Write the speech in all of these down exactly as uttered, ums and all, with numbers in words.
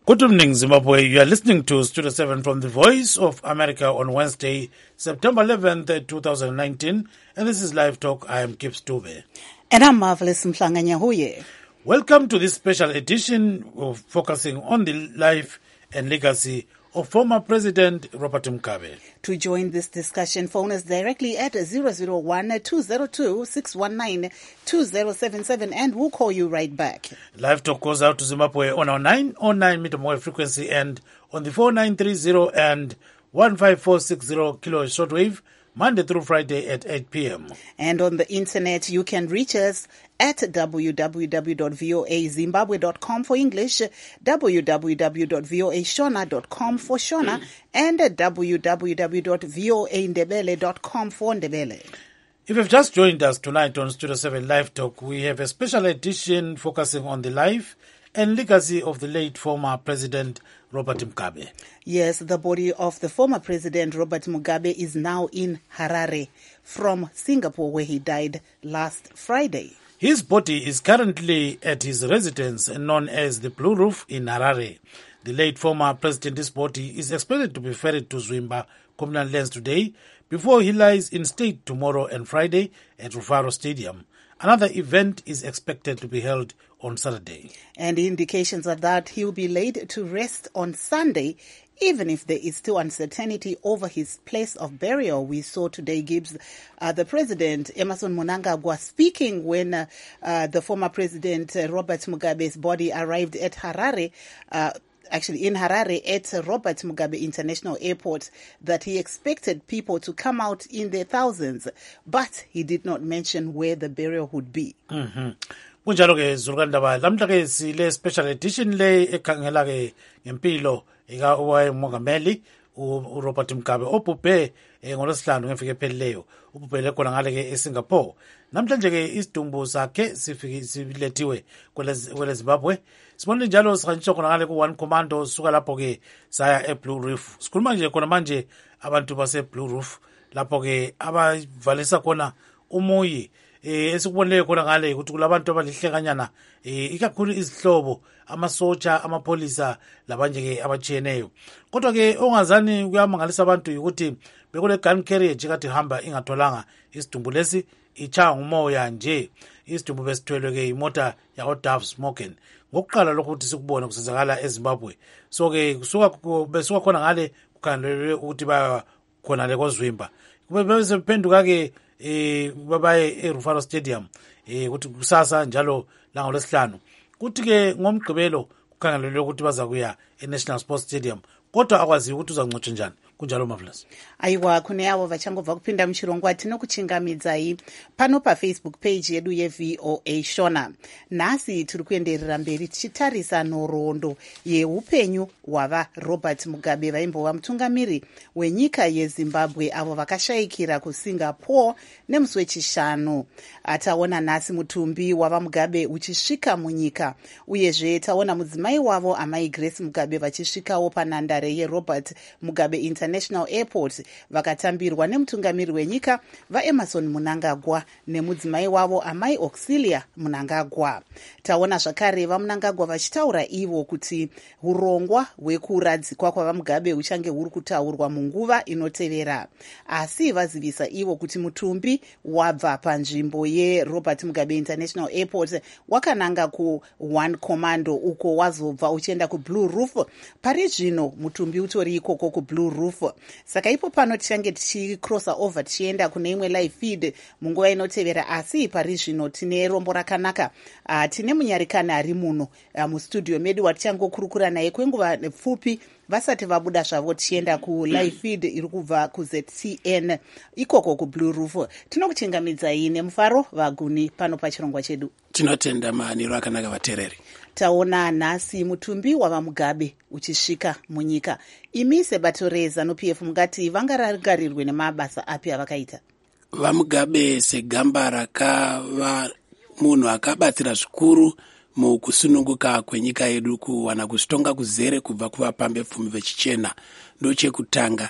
Good evening, Zimbabwe. You are listening to Studio seven from the Voice of America on Wednesday, September eleventh, twenty nineteen. And this is Live Talk. I am Kip Stube. And I'm Marvelous Mhlanga-Nyahuye. Welcome to this special edition of focusing on the life and legacy of former President Robert Mugabe. To join this discussion, phone us directly at zero zero one, two zero two, six one nine, two zero seven seven and we'll call you right back. Live Talk goes out to Zimbabwe on our nine oh nine meter wave frequency and on the four nine three zero and one five four six zero kilohertz shortwave, Monday through Friday at eight p.m. And on the internet, you can reach us at w w w dot voa zimbabwe dot com for English, w w w dot voa shona dot com for Shona, and w w w dot voa ndebele dot com for Ndebele. If you've just joined us tonight on Studio seven Live Talk, we have a special edition focusing on the life and legacy of the late former President Robert Mugabe. Yes, the body of the former President Robert Mugabe is now in Harare from Singapore, where he died last Friday. His body is currently at his residence known as the Blue Roof in Harare. The late former president's body is expected to be ferried to Zwimba communal lands today before he lies in state tomorrow and Friday at Rufaro Stadium. Another event is expected to be held on Saturday. And indications are that he will be laid to rest on Sunday, even if there is still uncertainty over his place of burial. We saw today, Gibbs, uh, the president, Emmerson Mnangagwa, speaking when uh, uh, the former president, uh, Robert Mugabe's body arrived at Harare, uh, actually in Harare at Robert Mugabe International Airport, that he expected people to come out in their thousands, but he did not mention where the burial would be. Mm-hmm. Kunjalo ke Zulukandaba lamhla ke sile special edition le ekhangela ke ngempilo eka owayemongameli uRobert Mugabe obhubhe ngolosihlanu ngefike ephelileyo ubhubhele khona ngale ke eSingapore. Namhlanje ke isidumbu sakhe sifike silethiwe kwele Zimbabwe. Sibonile njalo sihanjiswa khona ngale ku one commando suka lapho ke saya eBlue Roof. Sikhuluma nje khona manje abantu base Blue Roof lapho ke abavalisa khona umuyi eh esikubonile khona ngale ukuthi kulabantu abalihlekanyana eh ikakhulu izihlobo amasotsha amapolisa labanje ke abachiyeneyo. Kodwa ke ongazani kuyamangalisa abantu ukuthi bekule gun carrier nje kade hamba ingatholanga isidumbu lesi ichaya ngumoya nje. Isidumbu besithwelwe ke imota yawo Dove Smoking. Ngokuqala lokho ukuthi sikubone kusenzakala eZimbabwe. So ke kusuka besuka khona ngale kukhangelwe ukuthi ba khona le koZwimba. Kube bese phenduka ke eh babaye eRufaro Stadium eh ukuthi kusasa njalo la ngolesihlanu. Kuthi ke ngomgqibelo kukhangelwe ukuthi baza kuya eNational Sports Stadium. Kodwa akwazi ukuthi uzancotshe njani. Kunjalo Marvelous. Aiwa kune avo vachangobva kupinda muchirongwa tinokuchingamidzai pano paFacebook page yedu yeV O A Shona. Nhasi tiri kuenderera mberi tichitarisa nhoroondo yeupenyu hwava Robert Mugabe vaimbova mutungamiri wenyika yeZimbabwe avo vakashayikira kuSingapore nemusi wechishanu. Taona nhasi mutumbi wava Mugabe uchisvika munyika, uyezve taona mudzimai wavo amai Grace Mugabe vachisvikawo panhandare yeRobert Mugabe International Airport vakatambirwa nemutungamiri wenyika vaEmmerson Mnangagwa nemudzimai wavo amai Auxilia Mnangagwa. Taona zvakare vaMnangagwa vachitaura ivo kuti urongwa hwekuradzikwa kwavaMugabe huchange huri kutaurwa munguva inotevera, asi vazivisa ivo kuti mutumbi wabva panzvimbo yeRobert Mugabe International Airport wakananga ku one commando uko wazobva uchienda kuBlue Roof. Pari zvino mutumbi utori ikoko kuBlue Roof. Saka ipo pano tichange tichicrossa over tichienda kune imwe live feed munguva inotevera, asi pari zvino tine rombo rakanaka. Uh, tine munyarikani ari muno uh, mustudio medu watichangokurukura naye kwenguva pfupi vasati vabuda zvavo tichienda kulive feed iri kubva kuZ C N ikoko kuBlue Roof. Tinokuchingamidzai nemufaro vaguni pano pachirongwa chedu. Tinotenda maniro akanaka vatereri. Taona nhasi mutumbi wava Mugabe uchisvika munyika. Imi sebato reZANU-P F mungati vangarangarirwe nemabasa api avakaita? VaMugabe segamba rakava munhu akabatsira zvikuru mukusununguka kwenyika yedu kuwana kuzitonga kuzere kubva kuvapambe pfumi vechichena. Ndochekutanga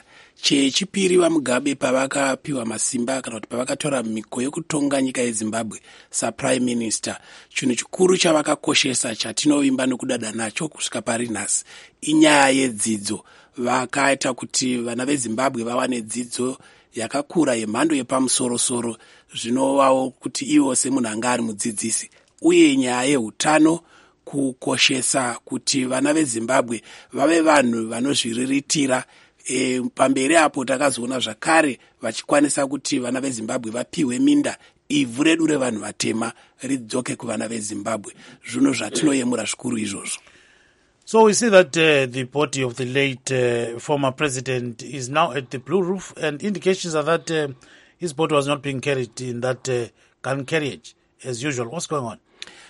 Chechipiri vaMugabe pavakapiwa masimba kana kuti pavakatora mhiko yokutonga nyika yeZimbabwe saprime minister, chinhu chikuru chavakakoshesa chatinovimba nokudada nacho kusvika pari nhasi inyaya yedzidzo. Vakaita kuti vana veZimbabwe vawane dzidzo yakakura yemhando yepamusoro-soro, zvinovawo kuti ivo semunhu anga ari mudzidzisi, uye nyaya yeutano, kukoshesa kuti vana veZimbabwe vave vanhu vanozviriritira. E, pamberi apo takazoona zvakare vachikwanisa kuti vana veZimbabwe vapiwe minda, ivhu redu revanhu vatema ridzoke kuvana veZimbabwe. Zvino zvatinoyemura zvikuru izvozvo. So we see that uh, the body of the late uh, former president is now at the Blue Roof, and indications are that uh, his body was not being carried in that uh, gun carriage as usual. What's going on?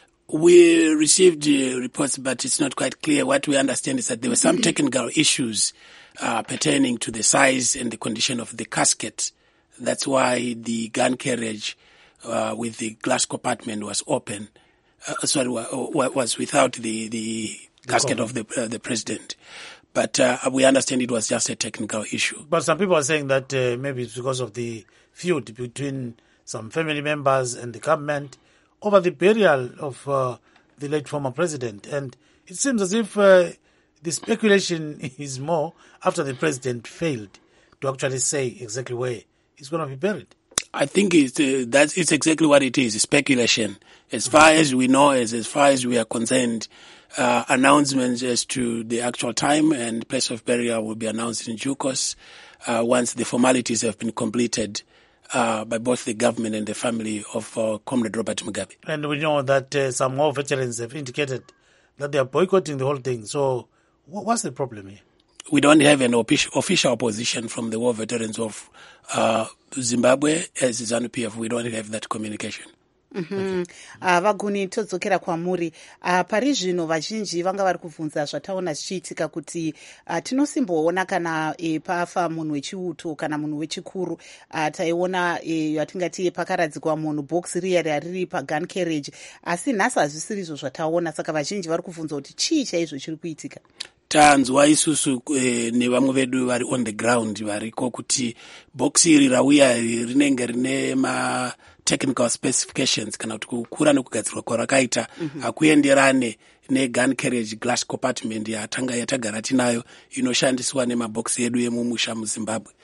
We received uh, reports, but it's not quite clear. What we understand is that there were some technical issues uh, pertaining to the size and the condition of the casket. That's why the gun carriage uh, with the glass compartment was open. Uh, sorry, was without the, the casket of the uh, the president. But uh, we understand it was just a technical issue. But some people are saying that uh, maybe it's because of the feud between some family members and the government over the burial of uh, the late former president. And it seems as if uh, the speculation is more after the president failed to actually say exactly where he's going to be buried. I think it's, uh, that's it's exactly what it is, speculation. As far as we know, as, as far as we are concerned, uh, announcements as to the actual time and place of burial will be announced in due course uh, once the formalities have been completed Uh, by both the government and the family of uh, Comrade Robert Mugabe. And we know that uh, some more veterans have indicated that they are boycotting the whole thing. So what's the problem here? We don't have an official, official opposition from the war veterans of uh, Zimbabwe. As ZANU-P F, we don't have that communication. Mm-hmm. Uh, vaguni todzokera kwamuri uh, pari zvino vazhinji vanga vari kubvunza zvataona zvichiitika kuti uh, tinosimboona kana e, pafa munhu wechiuto kana munhu wechikuru uh, taiona e, yatingati pakaradzikwa munhu box riya rariri pagun carriage, asi nhasi hazvisiri izvo zvataona. Saka vazhinji vari kubvunza kuti chii chaizvo chiri kuitika. Tanzwa isusu eh, nevamwe vedu vari on the ground variko kuti box iri rauya rinenge rine ma technical specifications kana kuti kukura nekugadzirwa kwarakaita hakuenderane mm-hmm. negun carriage glass compartment yatanga yatagara tinayo inoshandiswa nemaboksi edu emumusha muZimbabwe.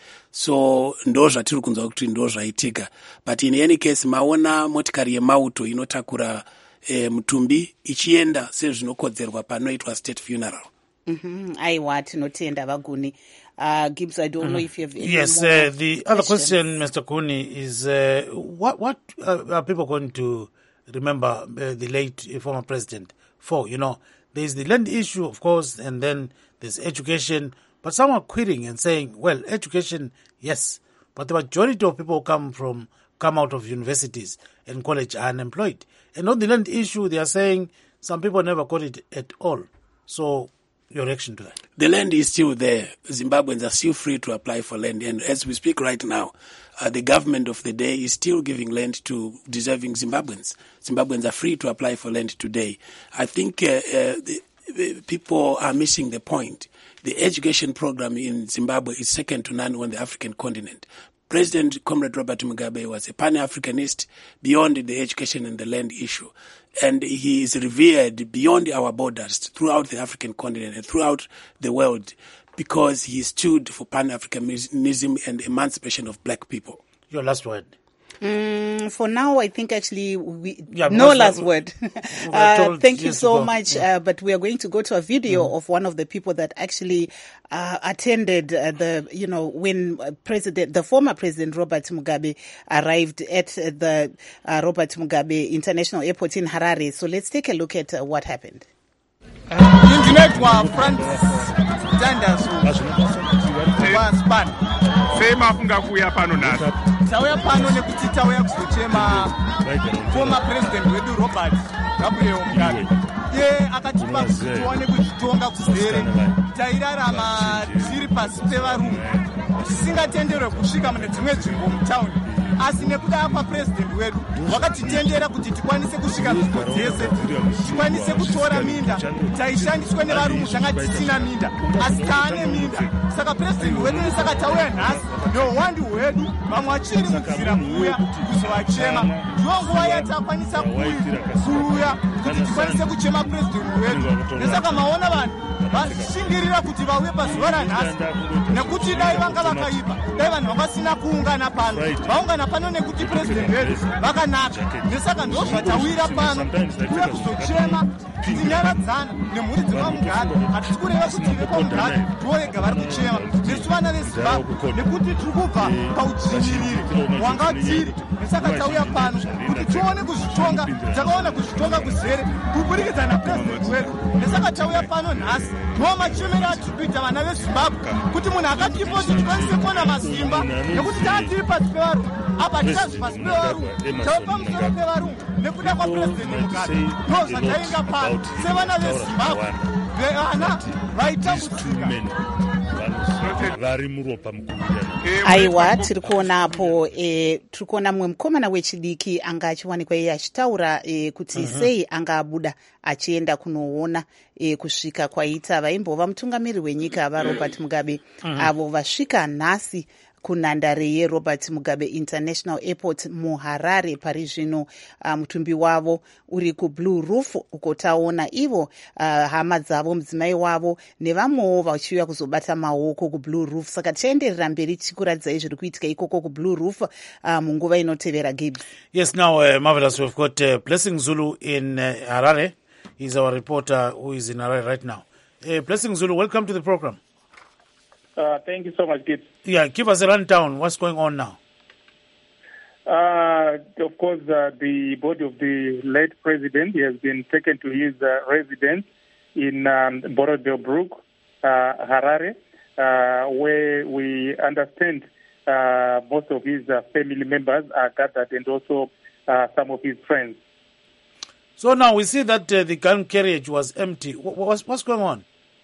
So ndo zvatiri kunzwa kuti ndo zvaitika, but in any case maona motikari yemauto inotakura eh, mutumbi ichienda sezvinokodzerwa panoitwa state funeral. Mm-hmm. Aiwa, tinotenda vaguni. Uh, Gibbs, I don't mm-hmm. know if you have any yes, more uh, the questions. Other question, Mister Kuni, is uh, what what uh, are people going to remember uh, the late uh, former president for? You know, there's the land issue, of course, and then there's education. But some are quitting and saying, well, education, yes, but the majority of people who come from come out of universities and college are unemployed. And on the land issue, they are saying some people never got it at all. So your reaction to that? The land is still there. Zimbabweans are still free to apply for land. And as we speak right now, uh, the government of the day is still giving land to deserving Zimbabweans. Zimbabweans are free to apply for land today. I think uh, uh, the, the people are missing the point. The education program in Zimbabwe is second to none on the African continent. President Comrade Robert Mugabe was a Pan-Africanist beyond the education and the land issue. And he is revered beyond our borders throughout the African continent and throughout the world because he stood for Pan-Africanism and emancipation of black people. Your last word. Mm, for now, I think actually we yeah, no last word. uh, thank you so go. much. Yeah. Uh, but we are going to go to a video mm. of one of the people that actually uh, attended uh, the, you know, when uh, President, the former President Robert Mugabe arrived at uh, the uh, Robert Mugabe International Airport in Harare. So let's take a look at uh, what happened. Tauya pano nekuti tauya kuzochema former president wedu Robert Gabriel Mugabe. Ye akatipa kuti tione kuzvitonga kuzere tairarama tiri pasi pevarume tisingatenderwe kusvika mune dzimwe nzvimbo mutaundi asi nekuda kwapurezidendi wedu wakatitendera kuti tikwanise kusvika nzvimbo dzese, tikwanise kutora minda. Taishandiswa nevarumu zvanga tisina minda, asi taane minda. Saka purezidendi wedu nesaka tauya nhasi neuwandu hwedu, vamwe vachiri munzira kuuya kuzovachema. Ndiyo nguva yatakwanisa kuuya kuti tikwanise kuchema purezidendi wedu. Nesaka maona vanhu vashingirira kuti vauye pazuva ranhasi, nekuti dai vanga vakaipa, dai vanhu vangasina kuungana pano, vaungana pano nekuti purezidendi wedu vakanaka. Nesaka ndo zvatawira pano kuuya kuzochema tinyaradzana nemhuri dzepamugari. Hatisi kureva kuti vepamugari tovega vari kuchema nesu vana vezimbabwe, nekuti tiri kubva paudzvinyiriri wanga tiri. Nesaka tauya pano kuti tione kuzvitonga, takaona kuzvitonga kuzere kuburikidza napurezidendi wedu. Nesaka tauya pano nhasi ndo machemero atiri kuita vana vezimbabwe, kuti munhu akatipoti tikwanise kuona masimba, nekuti taa tiri pasi pevarungu. Apa tisazi pasi pevarungu, tava pamusoro pevarungu nekuda kwapurezidendi Mugabe. Ndo zvatainga pano sevana vezimbabwe, vana vaitambudzika vari muropa mukuru. Aiwa, tiri kuonapo e, tiri kuona mumwe mukomana wechidiki anga achiwanikwa iye achitaura e, kuti uh-huh. sei anga abuda achienda kunoona e, kusvika kwaita vaimbova mutungamiri wenyika vaRobert Mugabe uh-huh. avo vasvika nhasi kunhandare yeRobert Mugabe International Airport muHarare pari zvino. Uh, mutumbi wavo uri kuBlue Roof uko taona ivo uh, hama dzavo, mudzimai wavo nevamwewo vachiuya kuzobata maoko kuBlue Roof. Saka tichaenderera mberi tichikuradzai zviri kuitika ikoko kuBlue Roof uh, munguva inotevera. Gibbs. Yes, now uh, marvelous. We've got uh, Blessing Zulu in uh, Harare. He's our reporter who is in Harare right now. Uh, Blessing Zulu, welcome to the program. Uh, thank you so much, Gibbs. Yeah, give us a rundown. What's going on now? Uh, of course, uh, the body of the late president has been taken to his uh, residence in um, Borodeo-Brook, uh, Harare, uh, where we understand uh, most of his uh, family members are gathered and also uh, some of his friends. So now we see that uh, the gun carriage was empty. What, what's, what's going on?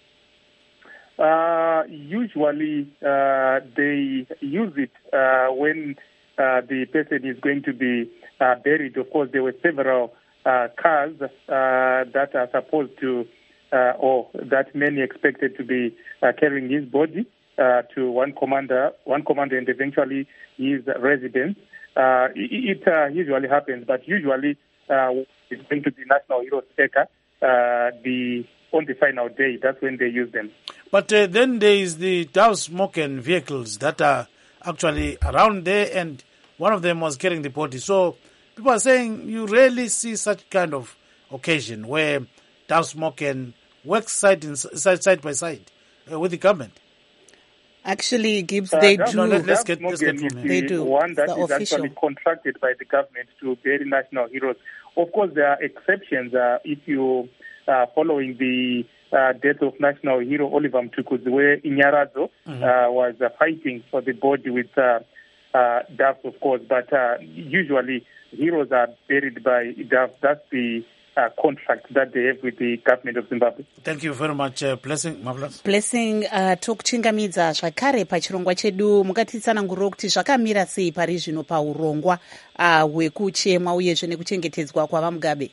Uh, usually uh, they use it uh, when uh, the person is going to be uh, buried. Of course, there were several uh, cars uh, that are supposed to, uh, or that many expected to be uh, carrying his body uh, to one commander, one commander, and eventually his residence. Uh, it it uh, usually happens, but usually uh, it's going to be National Heroes Eka, uh, the on the final day. That's when they use them. But uh, then there is the Dow-Smoken vehicles that are actually around there, and one of them was carrying the body. So people are saying you rarely see such kind of occasion where Dow-Smoken works side, in, side, side by side uh, with the government. Actually, Gibbs, they uh, do. No, no, let's get, let's get from the they do. One that the is official. actually contracted by the government to bury national heroes. Of course, there are exceptions. Uh, if you uh, following the uh, death of national hero Oliver Mtukudzi, where Inyarazo mm-hmm. uh, was uh, fighting for the body with uh, uh, D A F, of course. But uh, usually, heroes are buried by D A F. That's the Uh, contract that they have with the government of Zimbabwe. Thank you very much, uh, Blessing. Marvelous. Blessing, uh, tokuchingamidza zvakare pachirongwa chedu mukatitsanangurira kuti zvakamira sei pari zvino paurongwa hwekuchemwa uh, uyezve nekuchengetedzwa kwavaMugabe.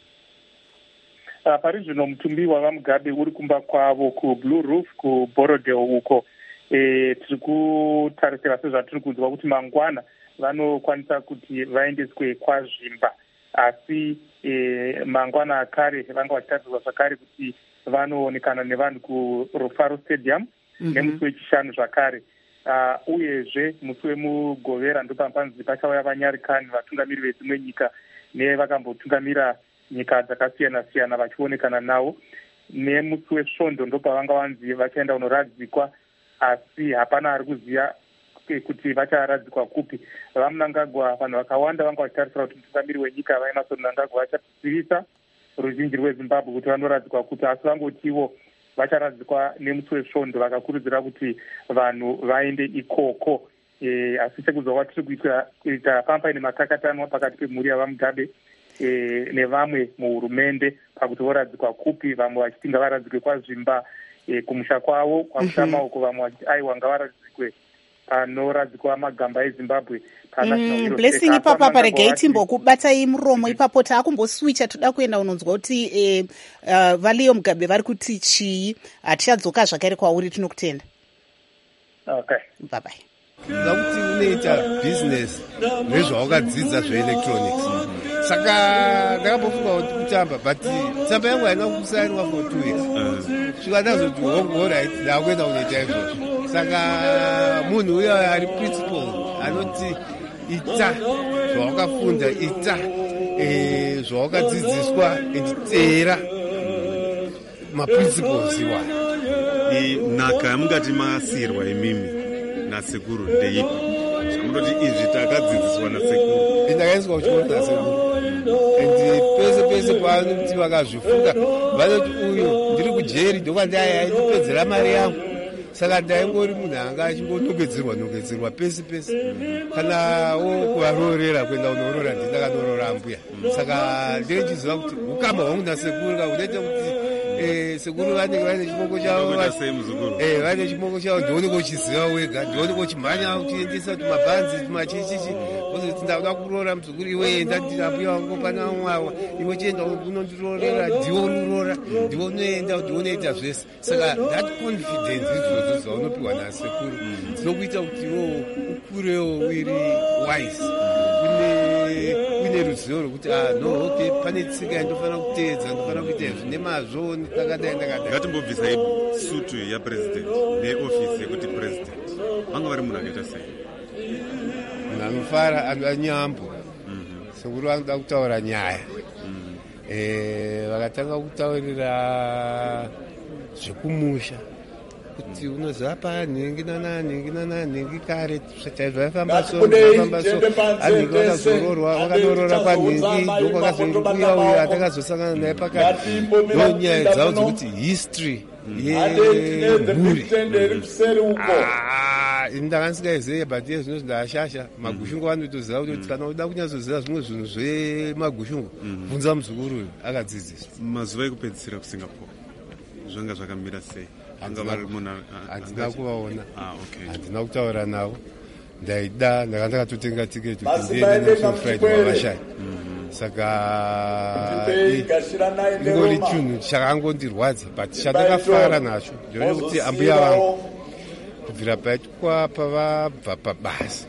Uh, pari zvino mutumbi wavaMugabe uri kumba kwavo kuBlue Roof kuBorodeo uko. E, tiri kutarisira sezvatiri kunzwa kuti mangwana vanokwanisa kuti vaendeswe kwazvimba, asi e, mangwana akare vanga vachitarisirwa zvakare kuti vanoonekana nevanhu kuRufaro Stadium mm-hmm. nemusi wechishanu zvakare. Uh, uyezve musi wemugovera ndopambanzi pachauya vanyarikani vatungamiri vedzimwe nyika nevakambotungamira nyika dzakasiyana siyana vachionekana navo. Nemusi wesvondo ndopavanga vanzi vachaenda kunoradzikwa, asi hapana ari kuziva kuti vacharadzikwa kupi. VaMnangagwa vanhu vakawanda vanga vachitarisira kuti mutungamiri wenyika vaEmmerson Mnangagwa vachasivisa ruzhinji rweZimbabwe kuti vanoradzikwa kupi, asi vangotiwo vacharadzikwa nemusi wesvondo, vakakurudzira kuti vanhu vaende ikoko. E, asi sekuzwa kwatiri kuita kuita pampa nemakakatanwa pakati pemhuri yavaMugabe e, nevamwe muhurumende pakuti voradzikwa kupi, vamwe vachiti ngavaradzikwe kwazvimba e, kumusha kwavo kwakushamaoko, vamwe vachiti aiwa ngavaradzikwe panoradzikwa magamba ezimbabwe mm, blessing ipapa paregai timbokubatai muromo ipapo taakumboswicha toda kuenda unonzwa kuti eh, uh, valiyo mugabe vari kuti chii hatichadzoka zvakare kwauri tinokutenda okay bye zakuti unoita business nezvaukadzidza zveelectronics saka ndakambofunga kuti kutamba but tsamba yangu haina kusainiwa for two years svika ndazoti alright ndakuenda kunoita izvozvo saka munhu uyo ari principal anoti ita zvawakafunda ita zvawakadzidziswa enditeera maprinciples iwayo nhaka yamungati masiyirwa imimi nasekuru ndeipi zvamunoti izvi takadzidziswa nasekuru ndakaiswa kuchikoro nasekuru and pese pese pavanoti vakazvifunga vanoti uyu ndiri kujeri ndokwandayaindipedzera mari yangu saka ndaingori munhu anga achingonongedzerwa nongedzerwa pese pese kanawo kuvaroorera kuenda kunorora ndindakanoroora ambuya saka ndine chiziva kuti ukama hwangu nasekuru kaunoita kuti sekuru vanenge vane chimoko chavo vane chimoko chavo ndioneka uchiziva wega ndioneka uchimhanya uchiendesa tumabhanzi tumachichichi ozoti ndauda kuroora muzukuru iwe enda ambuya wangu pana mwawa iwe chienda unondiroorera ndiwo unorora ndiwo unoenda ndiwo unoita zvese saka that confidence izvozvo zvaunopiwa nasekuru dzinokuita kuti iwo ukurewo uri wise uine ruzivo rwekuti no okay pane tsika yandofanira kuteedza ndofanira kuita izvi nemazvo ndakadai ndakadai ngatimbobvisai sutu yapresident neofisi yekuti president vanga vari munhu akaita sei munhu anofara anyambo sekuru vanoda kutaura nyaya vakatanga kutaurira zvekumusha kuti unoziva panhingi nananhingi nananhingi kare zvaifamba so vaifamba so anhingi vakazororwa vakadorora kwanhingi ndokwakazouya uyo atakazosangana naye pakati ndonyaya dzavo dzokuti history yemhuri ndakandisingaizive but iye zvino zvindashasha magushungu vanotoziva kuti kana uda kunyazoziva zvimwe zvinhu zvemagushungu bvunza muzukuru uyu akadzidziswa mazuva ekupedzisira kusingapore zvanga zvakamira sei handina kuvaona handina kutaura navo ndaida ndaka ndakatotenga tiketi kuti ndiende nenational friday wavashai saka ingori chinhu chakangondirwadza but chandakafara nacho ndinoone kuti ambuya vangu kubvira paitwa pavabva pabasa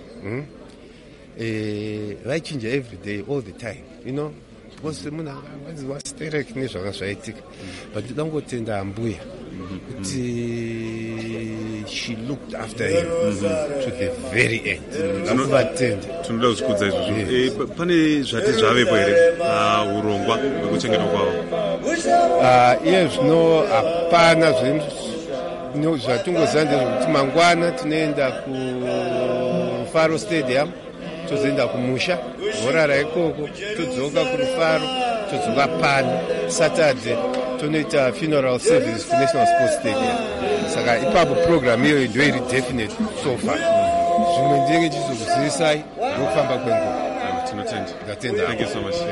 vaichinja every day all the time you know because munhu angawanziwa sterek nezvanga zvaitika but ndida kungotenda ambuya kuti she looked after him to the very end anovatenda tinoda kuzvikudza izvozvo pane zvati zvavepo here urongwa hwekuchengetwa kwavo iye zvino hapana zvatingoziva ndezvokuti mangwana tinoenda kurufaro stadium tozoenda kumusha vorara ikoko todzoka kurufaro todzoka pano saturday tonoita funeral service kunational sports stadium saka ipapo program iyoyo ndo iri definite so far zvimwe ndinenge chizokuzivisai ndokufamba kwenguva tinotenda ndatenda. Thank you so much.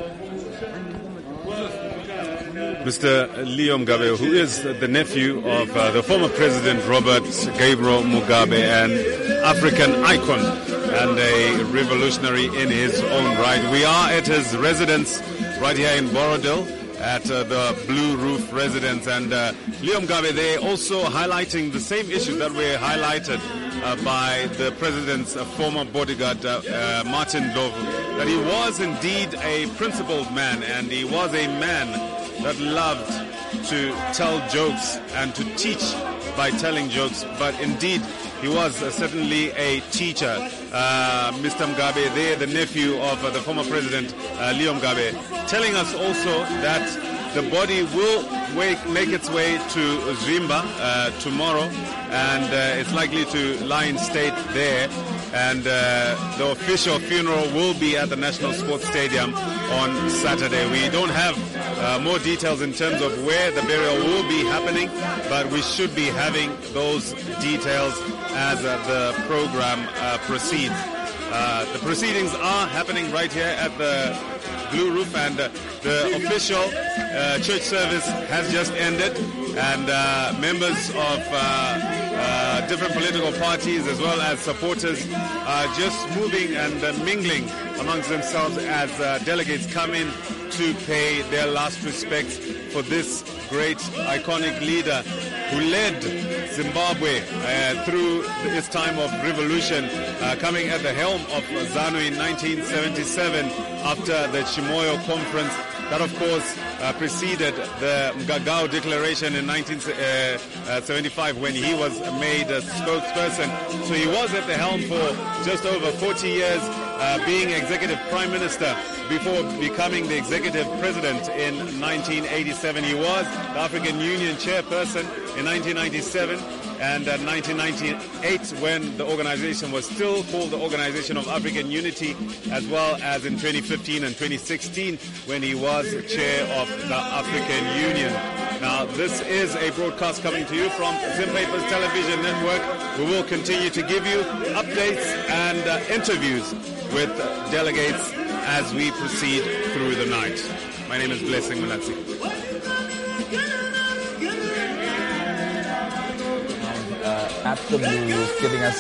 Mister Leo Mugabe, who is the nephew of uh, the former President Robert Gabriel Mugabe, an African icon and a revolutionary in his own right. We are at his residence right here in Borodale at uh, the Blue Roof residence, and uh, Leo Mugabe, they're also highlighting the same issues that were highlighted uh, by the President's uh, former bodyguard, uh, uh, Martin Ndlovu, that he was indeed a principled man, and he was a man that loved to tell jokes and to teach by telling jokes, but indeed he was uh, certainly a teacher. Uh, Mister Mugabe, there, the nephew of uh, the former president, uh, Leo Mugabe, telling us also that the body will wake, make its way to Zwimba uh, tomorrow, and uh, it's likely to lie in state there. And uh, the official funeral will be at the National Sports Stadium on Saturday. We don't have uh, more details in terms of where the burial will be happening, but we should be having those details as uh, the program uh, proceeds. Uh, the proceedings are happening right here at the Blue Roof, and uh, the official uh, church service has just ended, and uh, members of uh, uh, different political parties as well as supporters uh, just moving and uh, mingling amongst themselves as uh, delegates come in to pay their last respects for this great iconic leader who led Zimbabwe uh, through its time of revolution, uh, coming at the helm of ZANU in nineteen seventy-seven after the Chimoio Conference. That, of course, uh, preceded the Mgagao Declaration in nineteen seventy-five when he was made a spokesperson. So he was at the helm for just over forty years, uh, being executive prime minister before becoming the executive president in nineteen eighty-seven. He was the African Union chairperson in nineteen ninety-seven. And in nineteen ninety-eight, when the organization was still called the Organization of African Unity, as well as in twenty fifteen and twenty sixteen, when he was chair of the African Union. Now, this is a broadcast coming to you from Zim Papers Television Network. We will continue to give you updates and uh, interviews with delegates as we proceed through the night. My name is Blessing Manatsi. At the Blue Roof, giving us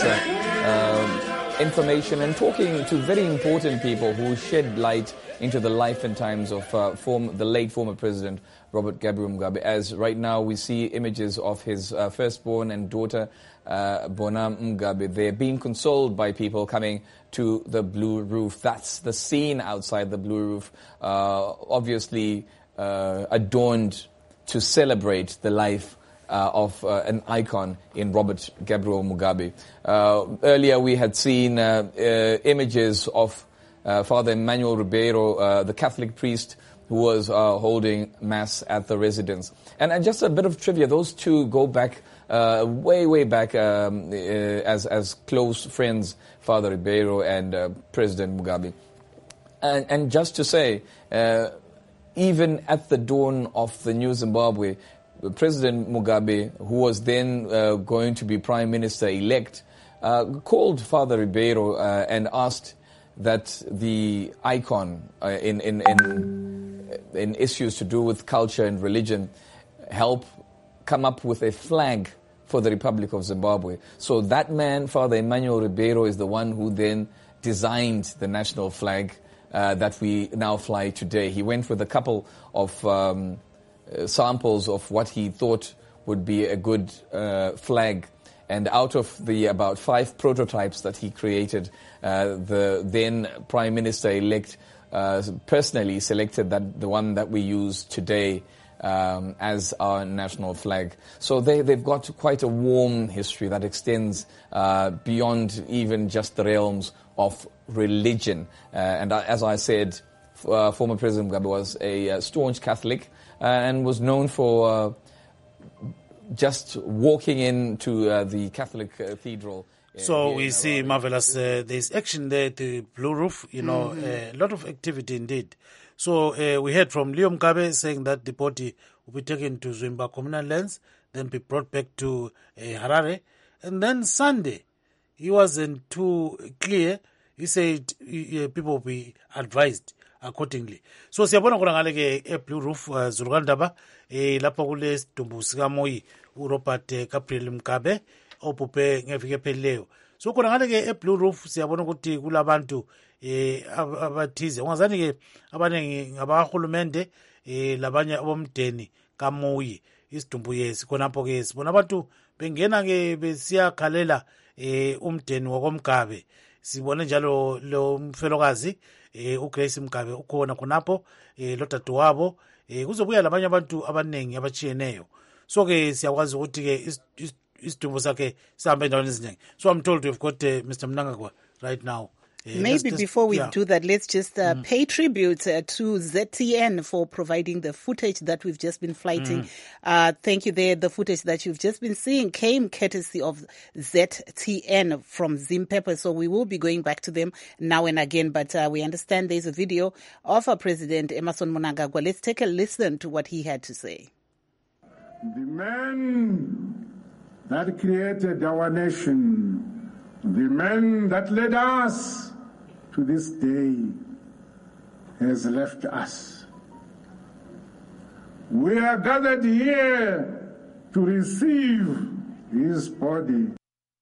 uh, um, information and talking to very important people who shed light into the life and times of uh, form, the late former President Robert Gabriel Mugabe. As right now we see images of his uh, firstborn and daughter uh, Bona Mugabe. They're being consoled by people coming to the Blue Roof. That's the scene outside the Blue Roof, uh, obviously uh, adorned to celebrate the life Uh, of uh, an icon in Robert Gabriel Mugabe. Uh, earlier we had seen uh, uh, images of uh, Father Emmanuel Ribeiro, uh, the Catholic priest who was uh, holding Mass at the residence. And, and just a bit of trivia, those two go back uh, way, way back um, uh, as, as close friends, Father Ribeiro and uh, President Mugabe. And, and just to say, uh, even at the dawn of the new Zimbabwe, President Mugabe, who was then uh, going to be Prime Minister-elect, uh, called Father Ribeiro uh, and asked that the icon uh, in, in, in, in issues to do with culture and religion help come up with a flag for the Republic of Zimbabwe. So that man, Father Emmanuel Ribeiro, is the one who then designed the national flag uh, that we now fly today. He went with a couple of Um, Uh, samples of what he thought would be a good uh, flag, and out of the about five prototypes that he created, uh, the then Prime Minister-elect uh, personally selected that the one that we use today um, as our national flag. So they, they've got quite a warm history that extends uh, beyond even just the realms of religion. Uh, and uh, as I said, uh, former President Mugabe was a uh, staunch Catholic, Uh, and was known for uh, just walking into uh, the Catholic cathedral. Uh, so we see, Marvelous, uh, there's action there at the Blue Roof, you know, a Mm-hmm. uh, lot of activity indeed. So uh, we heard from Leo Mugabe saying that the body will be taken to Zwimba communal lands, then be brought back to uh, Harare. And then Sunday, he wasn't too clear. He said uh, people will be advised accordingly. So siyabona khona ngale ke e Blue Roof uh, Zululandaba eh lapha kule sidumbu sika Moyi uRobert uh, Gabriel Mugabe ophupe ngevike phelileyo. So khona ngale ke e Blue Roof siyabona ukuthi kulabantu eh abathize ungazani ke abanengi ngabahulumende eh labanye abomdeni kaMoyi isidumbu yesi khonapho ke sibona abantu bengena ke besiyakhalela eh umdeni wakoMgabe. Sibone njalo lo mfelokazi eh uGrace Mugabe ukhona khonapho eh lo dadewabo eh kuzobuya labanye abantu abanengi abachiyeneyo. So ke siyakwazi ukuthi ke isidumbu sakhe sihambe endaweni eziningi. So I'm told we've got uh, Mister Mnangagwa right now. Uh, Maybe just, before we yeah. do that, let's just uh, mm. pay tribute uh, to Z T N for providing the footage that we've just been flighting. Mm. Uh, thank you there. The footage that you've just been seeing came courtesy of Z T N from Zim Pepper. So we will be going back to them now and again. But uh, we understand there's a video of our President Emmerson Mnangagwa. Let's take a listen to what he had to say. The man that created our nation, the man that led us to this day, has left us. We are gathered here to receive his body.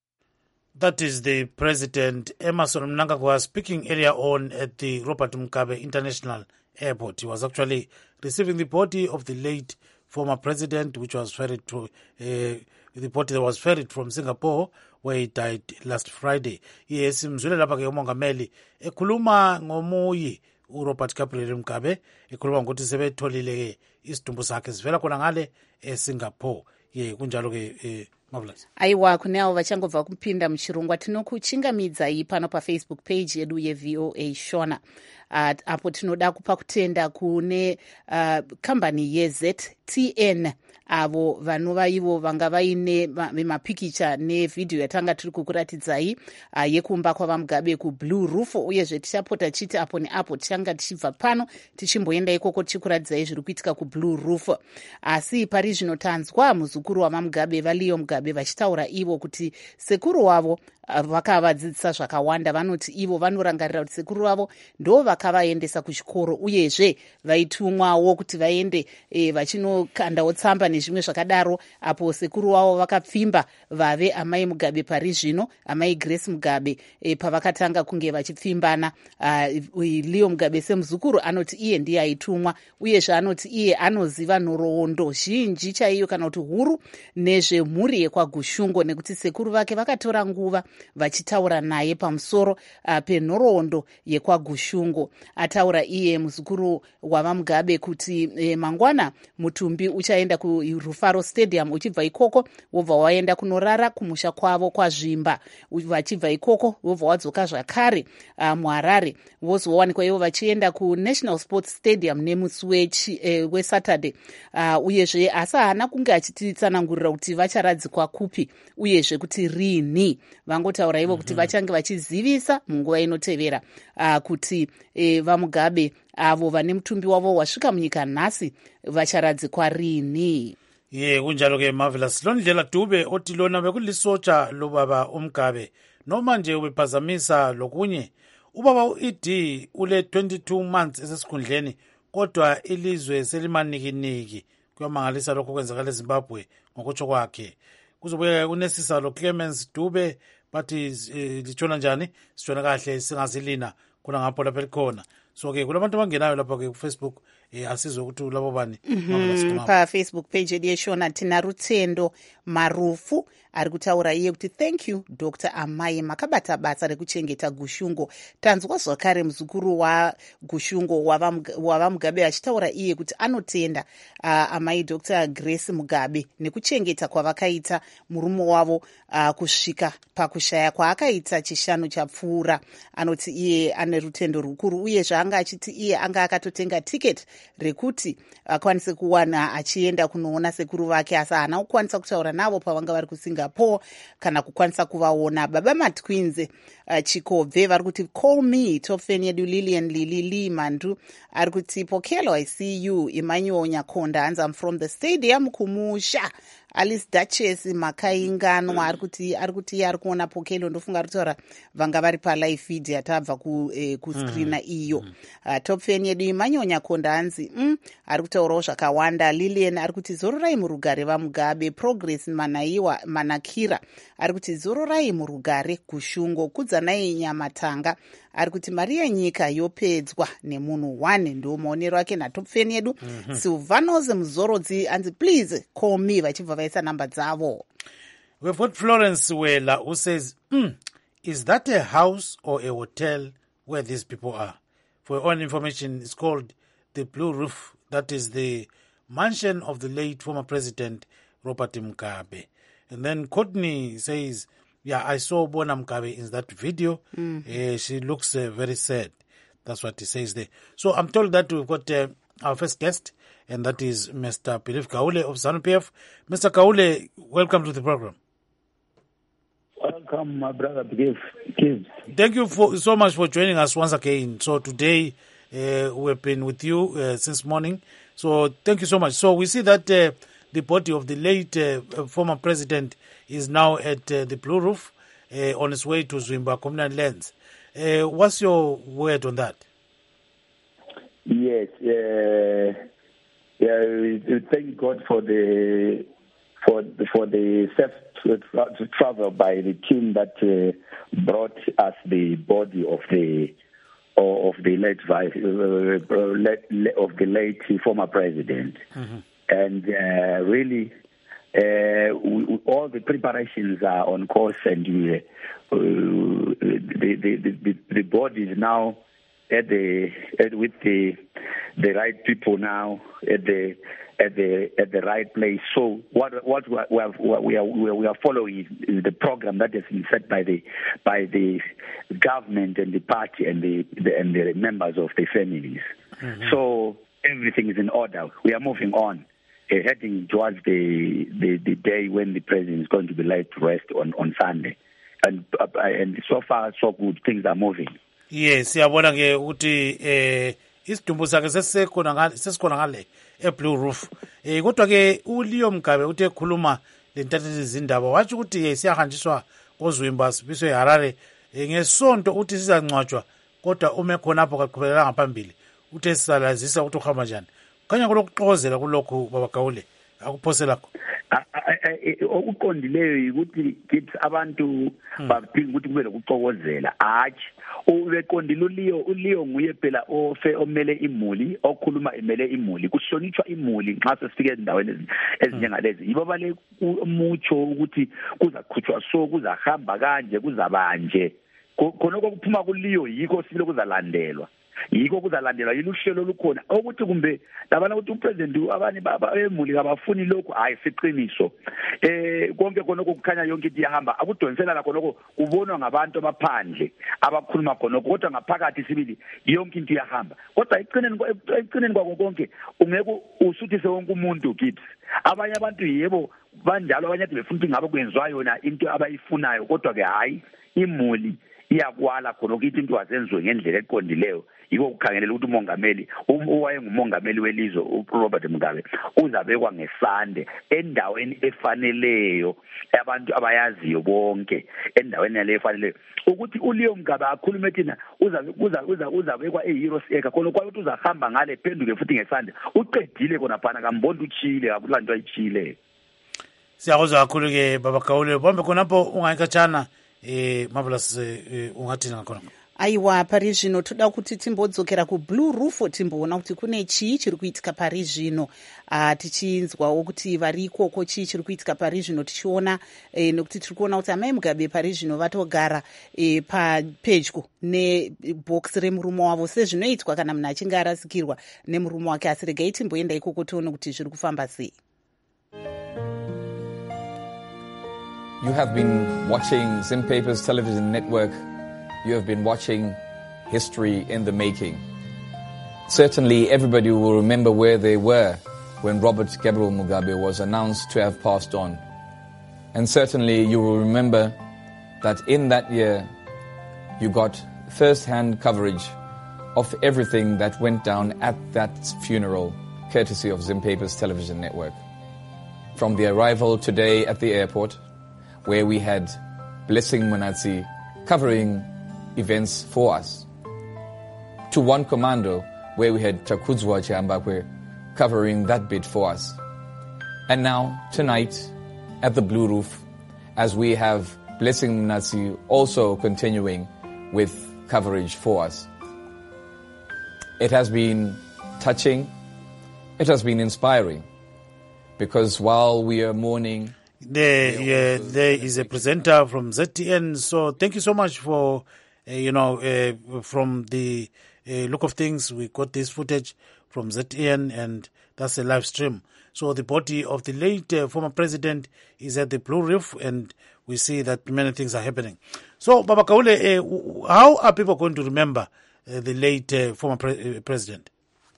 That is the President Emmerson Mnangagwa speaking earlier on at the Robert Mugabe International Airport. He was actually receiving the body of the late former president, which was ferried to, uh, the body that was ferried from Singapore, where he died last Friday. Yes, mzule lapha ke umongameli ekhuluma ngomuyi uRobert Gabriel Mugabe, ekhuluma ngokuthi sebetholile ke isidumbu sakhe sivela khona ngale eSingapore. Ye kunjalo ke eh, Marvelous. Aiwa kuneavo vachangobva kupinda muchirongwa tinokuchingamidzai pano pafacebook page yedu yeV O A Shona. Uh, apo tinoda kupa kutenda kune uh, kambani yeZ T N avo vanova ivo vanga vaine mapikicha nevhidhiyo yatanga tiri kukuratidzai uh, yekumba kwava Mugabe kuBlue Roof, uyezve tichapota chiti apo neapo tichanga tichibva pano tichimboenda ikoko tichikuratidzai zviri kuitika kuBlue Roof. Asi pari zvino tanzwa muzukuru wava Mugabe vaLeo Mugabe vachitaura ivo kuti sekuru wavo vakavadzidzisa zvakawanda. Vanoti ivo vanorangarira kuti sekuru vavo ndo vakavaendesa kuchikoro, uyezve vaitumwawo kuti vaende e, vachinokandawo tsamba nezvimwe zvakadaro. Apo sekuru vavo vakapfimba vave amai Mugabe pari zvino, amai Grace Mugabe e, pavakatanga kunge vachipfimbana. Uh, Leo Mugabe semuzukuru anoti iye ndiye aitumwa, uyezve anoti iye anoziva nhoroondo zhinji chaiyo kana kuti huru nezvemhuri yekwaGushungo, nekuti sekuru vake vakatora nguva vachitaura naye pamusoro uh, penhoroondo yekwaGushungo. Ataura iye muzukuru wava Mugabe kuti e, mangwana mutumbi uchaenda kuRufaro Stadium, uchibva ikoko wobva waenda kunorara kumusha kwavo kwaZvimba, vachibva ikoko wobva wadzoka zvakare uh, muHarare, vozowanikwa ivo vachienda kuNational Sports Stadium nemusi weSaturday. Uh, uyezve asi haana kunge achititsanangurira kuti vacharadzikwa kupi uyezve kuti rini. Vangotaura ivo kuti vachange vachizivisa munguva inotevera uh, kuti e, vaMugabe avo vane mutumbi wavo wasvika munyika nhasi vacharadzikwa rini. Ye kunjalo ke Marvelous. Londlela Dube oti lona bekulisotsha lobaba uMugabe noma nje ubephazamisa lokunye. Ubaba uED ule twenty-two months esesikhundleni, kodwa ilizwe selimanikiniki. Kuyamangalisa lokho kwenzakala eZimbabwe ngokutsho kwakhe. Kuzobuye unesisa lo Clemens Dube bathi litshona njani, sitshona kahle singazilina khona ngapho lapha likhona. So ke kulabantu abangenayo lapha ke kuFacebook eh asizwe ukuthi labo bani mm, pa Facebook page yeshona tina Rutsendo Marufu ari kutaura iye kuti thank you Doctor Amai makabata basa rekuchengeta Gushungo. Tanzwa zvakare muzukuru wa Gushungo wava Mugabe achitaura iye kuti anotenda uh, Amai Doctor Grace Mugabe nekuchengeta kwavakaita murume wavo uh, kusvika pakushaya kwaakaita chishanu chapfuura. Anoti iye ane rutendo rukuru, uye zvaanga achiti iye anga akatotenga ticket rekuti akwanise kuwana achienda kunoona sekuru vake, asi haana kukwanisa kutaura navo pavanga vari kuSingapore kana kukwanisa kuvaona. Baba maTwins uh, Chikobve vari kuti call me top fan yedu Lillian Lili Lee Mandu ari kuti Pokelo I see you Emmanuel Nyakonda hands I'm from the stadium kumusha. Alice Duchess makainganwa ari kuti ari kuti ari kuona Pokelo, ndofunga rutaura vanga vari pa live feed yatabva ku eh, ku screena mm. iyo uh, top fan yedu Emmanuel Nyakonda hanzi mm, ari kutaurawo zvakawanda. Lillian ari kuti zororai murugare vaMugabe. Progress Manaiwa Manakira ari kuti zororai murugare Gushungo. Kudzanai Nyamatanga ari kuti mari yenyika yopedzwa nemunhu one. Ndo maonero ake natop fan yedu mm-hmm. Silvanos Muzorodzi anzi please call me vachibva vaisa namba dzavo. We've got Florence Wela who says mm, is that a house or a hotel where these people are? For your own information, it's called the Blue Roof. That is the mansion of the late former president Robert Mugabe. And then Courtney says, yeah, I saw Bona Mugabe in that video. Mm-hmm. Uh, she looks uh, very sad. That's what he says there. So I'm told that we've got uh, our first guest, and that is Mister Philip Kaule of ZANU P F. Mister Kaule, welcome to the program. Welcome, my brother Gibbs. Thank you for, so much for joining us once again. So today uh, we've been with you uh, since morning. So thank you so much. So we see that uh, the body of the late uh, former president is now at uh, the Blue Roof uh, on its way to Zwimba Communal Lands. Uh, what's your word on that? Yes, uh, yeah, we thank God for the for for the safe to travel by the team that uh, brought us the body of the of the late vice uh, of the late former president, mm-hmm. and uh, really uh, we, all the preparations are on course, and we, uh, the, the the the body is now at the at, with the the right people now at the at the at the right place. So what what we are we are we are following is the program that has been set by the by the government and the party and the, the and the members of the families. Mm-hmm. So everything is in order. We are moving on, uh, heading towards the, the the day when the president is going to be laid to rest on on Sunday, and uh, and so far so good. Things are moving. Yes, siyabona ke ukuthi eh isidumbu sakhe sesikhona ngale sesikhona ngale eBlue Roof. Eh kodwa ke uLeo Mugabe uthe ekhuluma lentatheli izindaba wathi ukuthi siyahanjiswa kozwimba sibiswe eHarare ngesonto uthi sizancwatshwa kodwa ume khona apho kaqhubekela ngaphambili uthe sisalazisa ukuthi uhamba njani. Kanya kulokuxokozela kulokhu baba Gawule akuphosela kho. Okuqondileyo ukuthi kithi abantu badinga ukuthi kube lokuxokozela athi ubeqondile uLeo uLeo nguye phela ofe omele imuli okhuluma emele imuli kuhlonitshwa imuli nxa sesifike endaweni ezinjengalezi yibo bale umutsho ukuthi kuzakhutshwa so kuzahamba kanje kuzabanje khona okuphuma kuLeo yikho sibile kuzalandelwa yiko kuzalandelwa yiluhlelo lukhona ukuthi kumbe labana ukuthi upresident abanye baba emuli abafuni lokho hayi siqiniso eh konke khona okukhanya yonke into iyahamba akudonsela la khona kubonwa ngabantu abaphandle abakhuluma khona kodwa ngaphakathi sibili yonke into iyahamba kodwa ecineni ecineni kwako konke ungeke usuthise wonke umuntu kithi abanye abantu yebo banjalo abanye befuna ukuthi ngabe kwenziwa yona into abayifunayo kodwa ke hayi imuli iyakwala khona ukuthi into azenziwe ngendlela eqondileyo yiko ukukhangelela ukuthi umongameli owaye ngumongameli welizwe uRobert Mugabe uzabekwa ngesande endaweni efaneleyo abantu abayaziyo bonke endaweni yale efaneleyo ukuthi uLeo Mugabe akhulume thina uza uza uzabekwa eHeroes Acre khona kwathi uzahamba ngale phenduke futhi ngesande uqedile khona phana kambondo uchile akulanto ayichile. Siyakuzwa kakhulu ke baba Gawule bombe khonapho ungayikatshana eh marvelous ungathina ngakhona. Aiwa pari zvino toda kuti timbodzokera kuBlue Roof timboona kuti kune chii chiri kuitika pari zvino uh, tichinzwawo kuti vari ikoko chii chiri kuitika pari zvino tichiona eh, nekuti tiri kuona kuti amai Mugabe pari zvino vatogara eh, papedyo nebhokisi remurume wavo sezvinoitwa kana munhu achinge arasikirwa nemurume wake asi regai timboenda ikoko tione kuti zviri kufamba sei. You have been watching Zim Papers Television Network. You have been watching history in the making. Certainly everybody will remember where they were when Robert Gabriel Mugabe was announced to have passed on. And certainly you will remember that in that year you got first-hand coverage of everything that went down at that funeral, courtesy of Zim Papers Television Network. From the arrival today at the airport, where we had Blessing Munatsi covering events for us, to One Commando, where we had Takudzwa Chambakwe covering that bit for us. And now, tonight, at the Blue Roof, as we have Blessing Munatsi also continuing with coverage for us. It has been touching, it has been inspiring, because while we are mourning, There, yeah, there is a presenter from Z T N. So thank you so much for, uh, you know, uh, from the uh, look of things, we got this footage from Z T N and that's a live stream. So the body of the late uh, former president is at the Blue Roof and we see that many things are happening. So Baba Gawule, uh, how are people going to remember uh, the late uh, former pre- uh, president?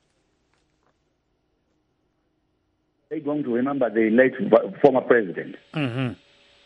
They're going to remember the late former president. Mm-hmm.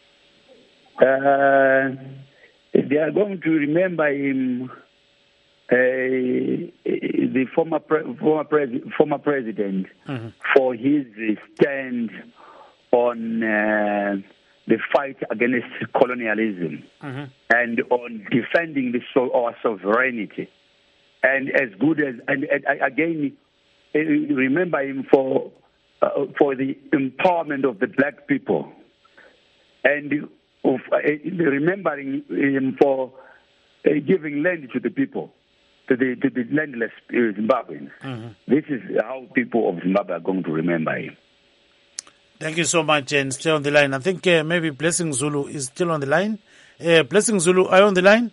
Uh, they are going to remember him, uh, the former pre- former, pres- former president, mm-hmm. for his stand on uh, the fight against colonialism, mm-hmm. and on defending the so- our sovereignty. And as good as, and, and again, remember him for uh, for the empowerment of the black people, and of uh, remembering him for uh, giving land to the people, to the, to the landless uh, Zimbabweans. Mm-hmm. This is how people of Zimbabwe are going to remember him. Thank you so much, and stay on the line. I think uh, maybe Blessing Zulu is still on the line. Uh, Blessing Zulu, are you on the line?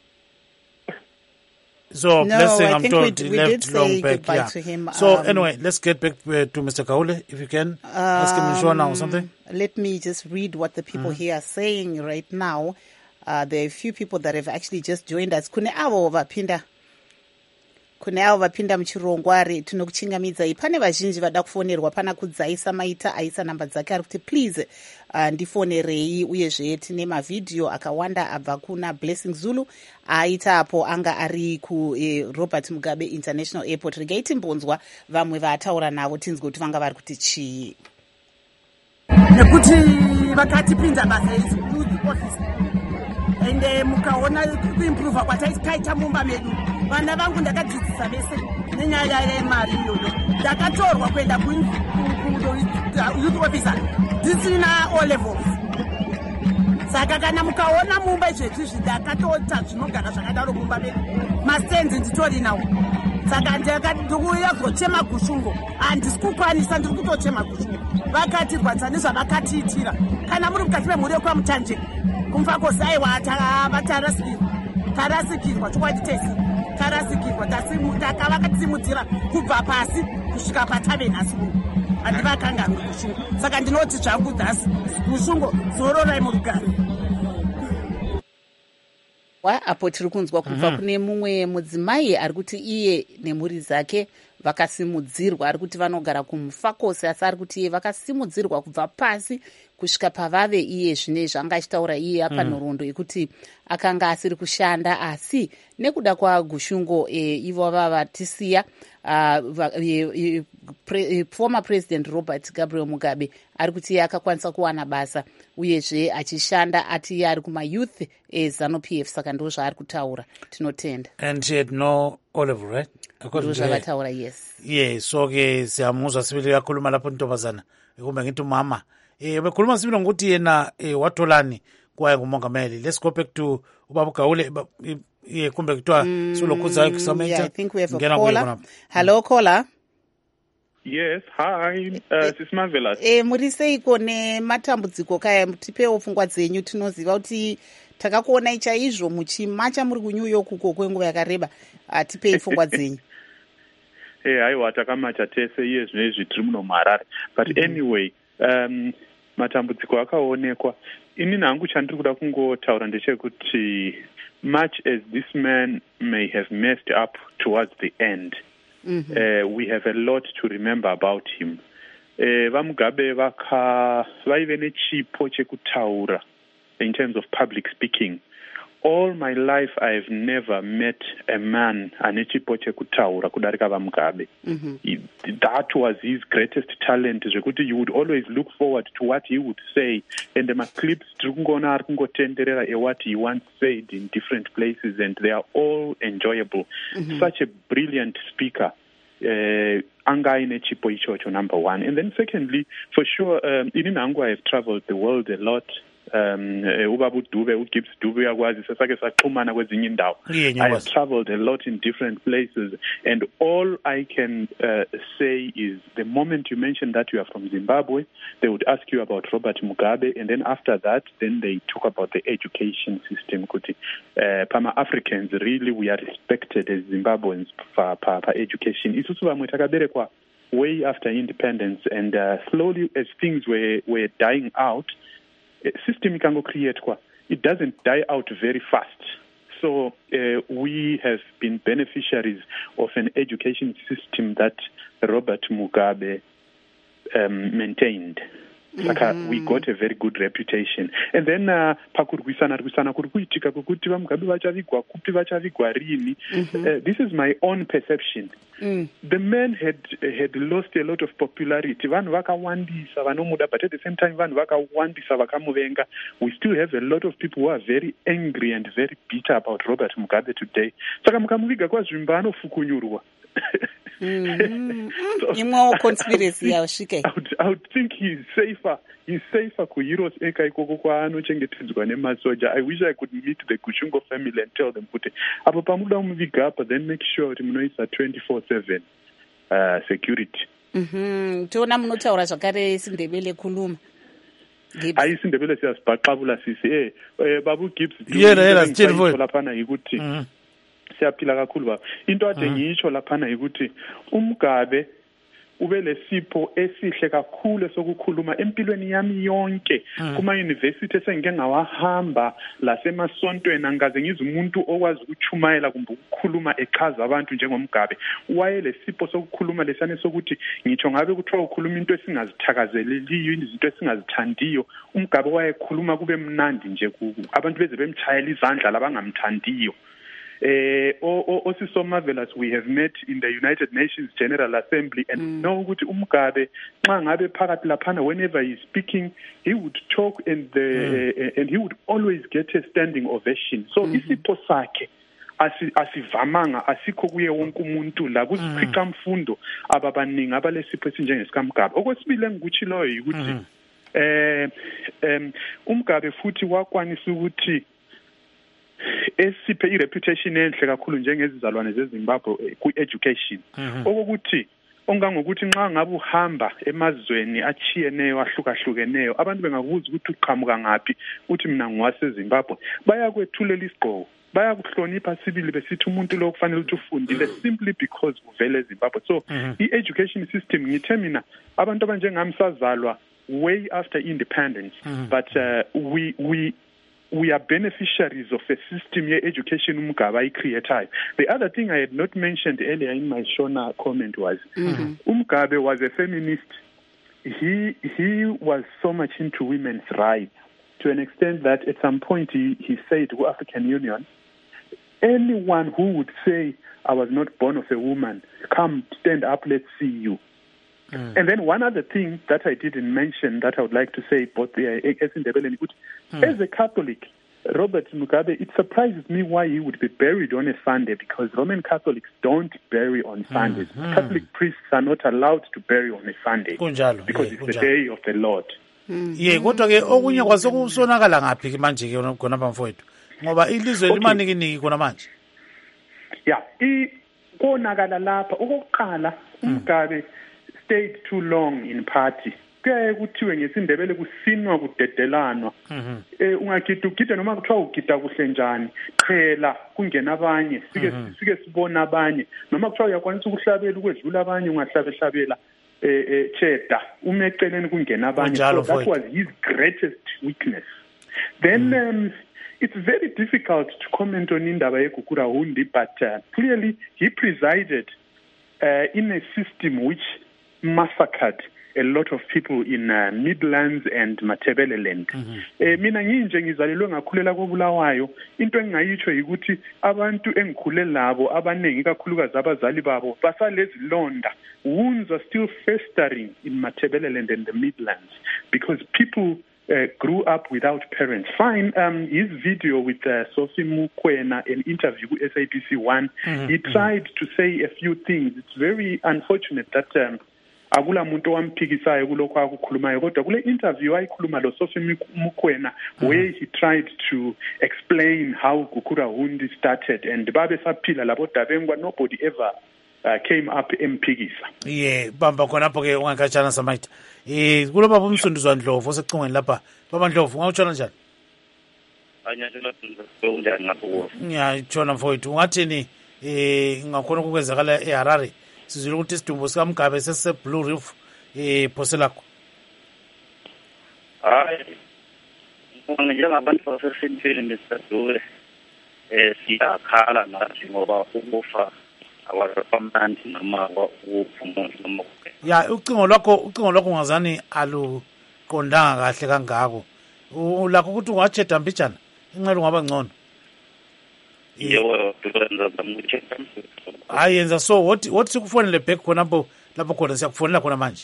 So, no, Blessing, I I'm think told we, he we left did long say back. goodbye Yeah. to him. So, um, anyway, let's get back uh, to Mister Kaule, if you can. Um, Ask him in Shona or something. Let me just read what the people mm-hmm. here are saying right now. Uh, there are a few people that have actually just joined us. Kune avo vapinda kune avo vapinda muchirongwari tinokuchingamidzai. Pane vazhinji vada kufonerwa, pana kudzaisa maita aisa namba dzake ari kuti please uh, ndifonerei, uyezve tine mavhidhiyo akawanda abva kuna Blessing Zulu aitapo anga ari ku eh, Robert Mugabe International Airport. Regai timbonzwa vamwe vataura navo tinzwe kuti vanga vari kuti chii. Nekuti vakatipinza basa youth office ende mukaona kuimprova kwataita mumba medu. Vana vangu ndakadzidzisa vese nenyaya yemari iyoyo. Ndakatorwa kuenda youth officer ndisina O levels. Saka kana mukaona mumba izvezvi ndakatota zvinogara zvakadaro mumba medu. Masenzi nditori nawo. Saka ndikuuya kuzochema gushungo. Handisi kukwanisa, ndiri kutochema gushungo. Vakatirwadza nezvavakatiitira. Kana muri mukati memhuri yokwamutanje kumfa kwozaiwa vatarasikirwa tarasikirwa chokwadi tesi tarasikirwa takavakatimudzira kubva pasi kusvika patave nhasi uno handivakanganwi gushungo. Saka ndinoti zvangu dhasi gushungo zororai murugare. Apo tiri kunzwa kubva mm-hmm. kune mumwe mudzimai ari kuti iye nemhuri dzake vakasimudzirwa, ari kuti vanogara kumufakosi, asi ari kuti iye vakasimudzirwa kubva pasi kusvika pavave iye zvine zvanga achitaura iye apanhoroondo yekuti akanga asiri kushanda, asi nekuda kwagushungo e, ivo vavatisiya uh, e, e, pre, former president Robert Gabriel Mugabe ari kuti iye akakwanisa kuwana basa uyezve achishanda ati iye ari kumayouth eZANU-P F. Saka ndo zvaari kutaura, tinotenda. And she had no Oliver, right? Ndo zvavataura, yes. Yeah, so ke siyamuzwa sibili kakhuluma lapho ntombazana kumbe ngithi mama eh bekhuluma sibili ngokuthi yena eh watholani kwaye ngumongameli. Let's go back to ubaba Gaule eh kumbe kuthiwa sulokhuza kusameta. Yeah, I think we have a caller. Hello caller. Yes, hi, uh, sis Marvelous. Eh muri seiko nematambudziko kaya mutipewo pfungwa dzenyu, tinoziva kuti takakuonai chaizvo muchimacha muri kuNew York uko kwenguva yakareba. Atipei pfungwa dzenyu. Eh haiwa takamacha tese iye zvinezvi tiri muno muHarare. But mm-hmm. anyway, um matambudziko akaonekwa. Ini nangu chandiri kuda kungotaura ndechekuti much as this man may have messed up towards the end, mm-hmm. uh, we have a lot to remember about him. Uh, vamugabe vaka vaive nechipo chekutaura in terms of public speaking. All my life I have never met a man ane chipo chekutaura kudarika vamugabe. Mm-hmm. That was his greatest talent, zvekuti you would always look forward to what he would say, and the clips tiri kungoona ari kungotenderera e what he once said in different places, and they are all enjoyable. Mm-hmm. Such a brilliant speaker. Uh, anga ine chipo ichocho, number one. And then secondly, for sure, um, ini nangu I have traveled the world a lot. Um, ubaba Dube, uGibbs Dube yakwazi sesake saxhumana kwezinye indawo. I have traveled a lot in different places, and all I can uh, say is the moment you mention that you are from Zimbabwe, they would ask you about Robert Mugabe, and then after that, then they talk about the education system. Kuti uh, Pama Africans, really we are respected as Zimbabweans for, for, for education. Isusu vamwe takaberekwa way after independence, and uh, slowly as things were, were dying out, system ikango create kwa, it doesn't die out very fast. So uh, we have been beneficiaries of an education system that Robert Mugabe um, maintained. Saka we got a very good reputation. And then uh, pakurwisana rwisana kuri kuitika kuti vamugabe vachavigwa kupi vachavigwa rini. This is my own perception. Mm. The man had had lost a lot of popularity. Vanhu vakawandisa vanomuda, but at the same time vanhu vakawandisa vakamuvenga. We still have a lot of people who are very angry and very bitter about Robert Mugabe today. Saka mukamuviga kwazvimba anofukunyurwa. imwewo conspiracy yasvike. I would, I would think he's safer. He's safer ku-Heroes eka ikoko kwaanochengetedzwa nemasoja. I wish I could meet the Kuchungo family and tell them kuti apo pamuda muviga apa, then make sure kuti munoisa twenty-four seven uh, security. Mhm. Tiona munotaura zvakare Sindebele khuluma. Hayi Sindebele siyasibhaqabula sisi eh eh babu Gibbs yena yena sithini laphana yikuthi siyaphila kakhulu baba. Into ade ngitsho laphana yikuthi uMgabe ube lesipho esihle kakhulu sokukhuluma empilweni yami yonke kuma university esengike ngawahamba lasemasontweni angaze ngize umuntu okwazi ukuchumayela kumbe ukukhuluma echaza abantu njengomGabe. Waye lesipho sokukhuluma lesane sokuthi ngitsho ngabe kuthiwa ukhuluma into esingazithakazeleliyo izinto esingazithandiyo, uMgabe wayekhuluma kube mnandi nje kuku abantu beze bemchayela izandla labangamthandiyo. Eh Osiso Marvelous, we have met in the United Nations General Assembly and mm. know ukuthi uMgabe xa ngabe phakathi laphana, whenever he is speaking he would talk and the mm. uh, and he would always get a standing ovation. So mm-hmm. isipho sakhe asivamanga asikho kuye wonke umuntu la kuziphika mfundo ababaningi abalesipho esinjengesikaMgabe. Okwesibili engikutshiloyo ukuthi eh um uMgabe futhi wakwanisa ukuthi esiphe ireputation enhle kakhulu njengezizalwane zeZimbabwe ku-education. Okokuthi ongangokuthi nxa ngabe uhamba emazweni achiyeneyo ahlukahlukeneyo abantu bengakubuza ukuthi uqhamuka ngaphi uthi mina ngwaseZimbabwe, bayakwethulela isigqoko, bayakuhlonipha sibili besithi umuntu lo kufanele ukuthi ufundile simply because uvele eZimbabwe. So i-education system ngithe mina abantu abanjengami sazalwa way after independence, but uh, we we we are beneficiaries of a system ye education uMgabe ayicreatayo. The other thing I had not mentioned earlier in my Shona comment was mm-hmm. uMgabe was a feminist. He he was so much into women's rights to an extent that at some point he, he said to African Union, anyone who would say I was not born of a woman, come stand up, let's see you. Mm. And then one other thing that I didn't mention that I would like to say, both the mm. as a Catholic, Robert Mugabe, it surprises me why he would be buried on a Sunday, because Roman Catholics don't bury on Sundays. Mm. Catholic priests are not allowed to bury on a Sunday Kunjalo, because yeah, it's Kunjalo. the day of the Lord. Ye kodwa ke okunye kwasekusonakala ngaphi ke manje ke khona bamfowethu ngoba ilizwe limaniki niki khona manje. Yeah, i konakala lapha okokuqala uMgabe stayed too long in party. Kuye kuthiwe ngesindebele kusinwa kudedelanwa. Eh ungagida ugida noma kuthiwa ugida kuhle njani, qhela kungena abanye, sike sike sibona abanye, noma kuthiwa uyakwanisa ukuhlabela ukwedlula abanye ungahlabehlabela eh eh cheda umeceleni kungena abanye. So that was his greatest weakness. Then mm. um, it's very difficult to comment on indaba yeGukura Hundi, but uh, clearly he presided uh, in a system which massacred a lot of people in uh, Midlands and Matabeleland. Eh mina nginje ngizalelwe ngakhulela koBulawayo, into engayitsho ukuthi abantu engikhule labo abanengi kakhulukazi abazali babo basalezi londa, wounds are still festering in Matabeleland and the Midlands because people Uh, grew up without parents. Fine, um, his video with uh, Sophie Mukwena, an interview with S A B C one, mm-hmm. he tried to say a few things. It's very unfortunate that um, akula muntu wampikisayo kulokho akukhulumayo, kodwa kule interview ayikhuluma lo Sophie Mukwena where he tried to explain how Gukura Hundi started and babe saphila labo Dabengwa, nobody ever Uh, came up empikisa. Yeah, bamba khona lapho ke ungakatshana samaita. Eh kulo baba umsunduzwa Ndlovu osecingweni lapha. Baba Ndlovu ungawutshona njani? Anyathola njani ngapho. Ngiyatshona mfowethu. Ungathini eh ngakhona ukukwenzakala eHarare. Sizwile ukuthi isidumbu sikaMgabe sese Blue Reef eh phoselakho. Hayi. Njengabantu basesentini ngesadure eh siyakhala nathi ngoba ukufa awasaphambanti noma ukuphumula noma ya ucingo lwakho ucingo lwakho ngazani aluqondanga kahle kangako ulakho ukuthi ungacheda mbijana inqelo ngaba ngcono yebo dukenza zamcheda hayi yenza so what what sikufonele back khona lapho lapho khona siyakufonela khona manje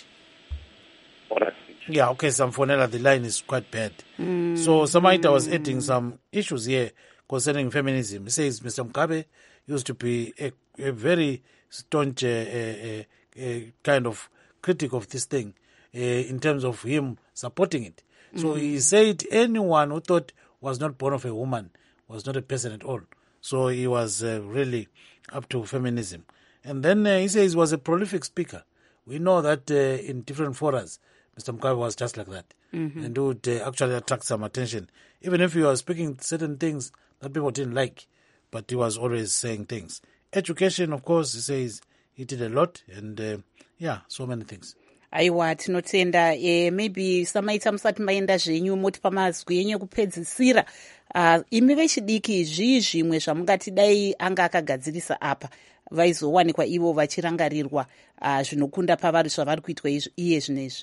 yeah okay samfonela the line is quite bad mm. So Samaita was adding some issues here concerning feminism. He says Mister Mugabe used to be a, a very staunch uh, uh, uh, kind of critic of this thing uh, in terms of him supporting it. So Mhm. he said anyone who thought was not born of a woman was not a person at all. So he was uh, really up to feminism. And then uh, he says he was a prolific speaker. We know that uh, in different forums, Mister Mugabe was just like that. Mhm. And would uh, actually attract some attention. Even if he was speaking certain things that people didn't like, but he was always saying things. Education, of course, he says he did a lot. And uh, yeah, so many things. aiwa tinotenda e, maybe samaita musati maenda zvenyu moti pamazwi enyu ekupedzisira uh, imi vechidiki zvii zvimwe zvamungati dai anga akagadzirisa apa vaizowanikwa ivo vachirangarirwa uh, zvinokunda pavari zvavari kuitwa iye zvinezvi.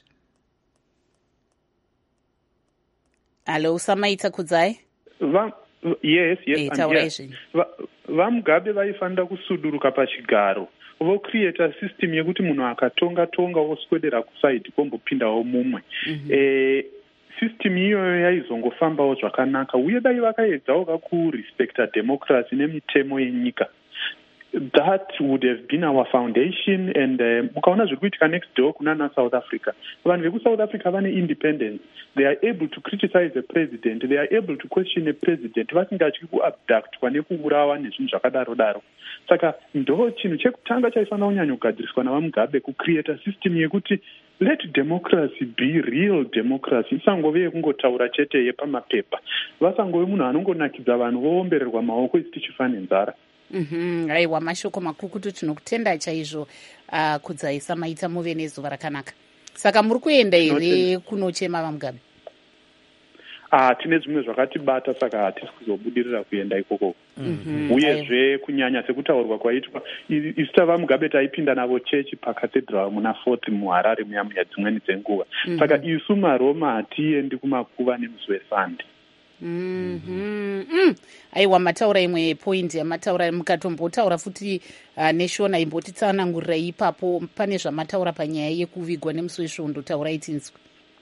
Alo, samaita kudzai? Va, yes, yes, e, and yes. VaMugabe vaifanira kusuduruka pachigaro vocreata system yekuti munhu akatonga tonga woswedera kusaidi kombopindawo mumwe. Mm-hmm. eh, system iyoyo yaizongofambawo zvakanaka uye dai vakaedzawo kakurespecta democracy nemitemo yenyika. That would have been our foundation. And ukaona zviri kuitika next door kunana South Africa, vanhu veku-South Africa vane independence. They are able to criticize the president, they are able to question the president vasingatyi kuabductwa nekuurawa nezvinhu zvakadaro daro. Saka ndo chinhu chekutanga chaifanira kunyanya kugadziriswa navaMugabe, kucreata system yekuti let democracy be real democracy, isangove yekungotaura chete yepamapepa, vasangove munhu anongonakidza vanhu voombererwa maoko isi tichifa nenzara. Mhm, aiwa mashoko makukutu tinokutenda chaizvo uh, kudzaisa maita muve nezuva rakanaka. Saka muri kuenda here kunochema vaMugabe? Ah, tine zvimwe zvakatibata saka hatisi kuzobudirira kuenda ikoko. Mhm, uyezve kunyanya sekutaurwa kwaitwa isu tavaMugabe taipinda navo chechi pacathedral muna fourth muHarare muya muya dzimweni dzenguva. Mhm. Saka isu maRoma hatiendi kumakuva nemusi weSunday. Mm-hmm. Mm. Aiwa, mataura imwe point yamataura mukatombotaura futi uh, neshona imbotitsanangurira ipapo pane zvamataura panyaya yekuvigwa nemusi wesvondo, taurai tinzwe.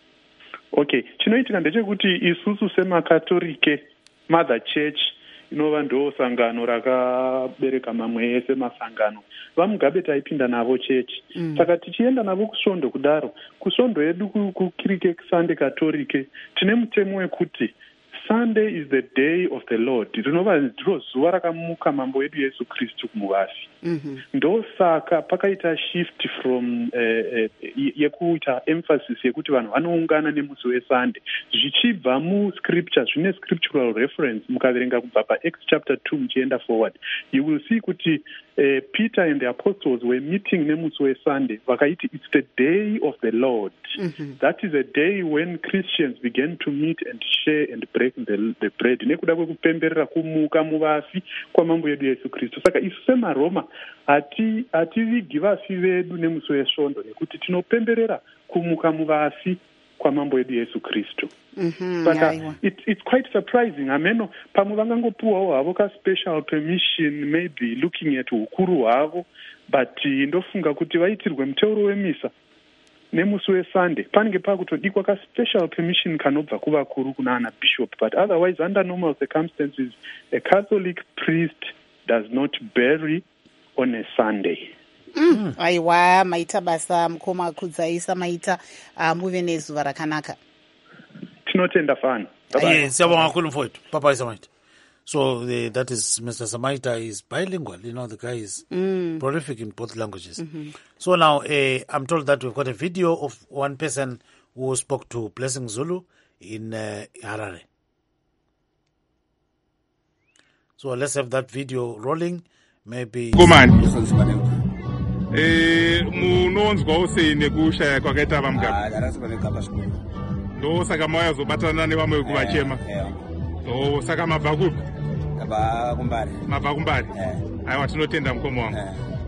Okay, chinoitika ndechekuti isusu semakatolike mother church inova ndo sangano rakabereka mamwe ese masangano, vaMugabe taipinda navo chechi. Mm. Saka tichienda navo kusvondo kudaro, kusvondo yedu kukirike Sunday katolike tine mutemo wekuti Sunday is the day of the Lord. Rinova ndiro zuva rakamuka mambo edu Yesu Kristu kumuvafi. Mm-hmm. Ndo saka pakaita shift from uh, uh, yekuita emphasis yekuti vanhu vanoungana nemusi weSunday zvichibva muscripture, zvine scriptural reference. Mukaverenga kubva paActs chapter two muchienda forward, you will see kuti uh, Peter and the apostles were meeting nemusi weSunday vakaiti it's the day of the Lord. Mm-hmm. That is a day when Christians began to meet and share and break the, the bread nekuda kwekupemberera kumuka muvafi kwamambo edu Yesu Kristu. Saka isu semaroma hati hativigi vafi vedu nemusi wesvondo nekuti tinopemberera kumuka muvafi kwamambo edu Yesu Kristu. Mm-hmm, saka yeah, it, it's quite surprising. Ameno pamwe vangangopuwawo havo ka special permission maybe looking at ukuru hwavo, but ndofunga kuti vaitirwe muteuro wemisa nemusi weSunday panenge pakutodikwa ka special permission kanobva kuvakuru kuna ana bishop, but otherwise under normal circumstances a Catholic priest does not bury on a Sunday. Mm. Aiwa, maita basa mukoma kudzaisa maita uh, muve nezuva rakanaka. Tinotenda fana. Yes, siyabonga kakhulu mfowethu. Bye-bye Samaita. So the, that is Mister Samaita is bilingual. You know, the guy is mm. prolific in both languages. Mm-hmm. So now uh, I'm told that we've got a video of one person who spoke to Blessing Zulu in uh, Harare. So let's have that video rolling. Maybe... Kumani. Eh, munonzwa usene kushaya kwakaita vaMugabe. Ndo saka mauya zobatana nevamwe vekuvachema. So saka mabva kupi? Mabva kuMbare. Mabva kuMbare. Aiwa, tinotenda mukoma wangu.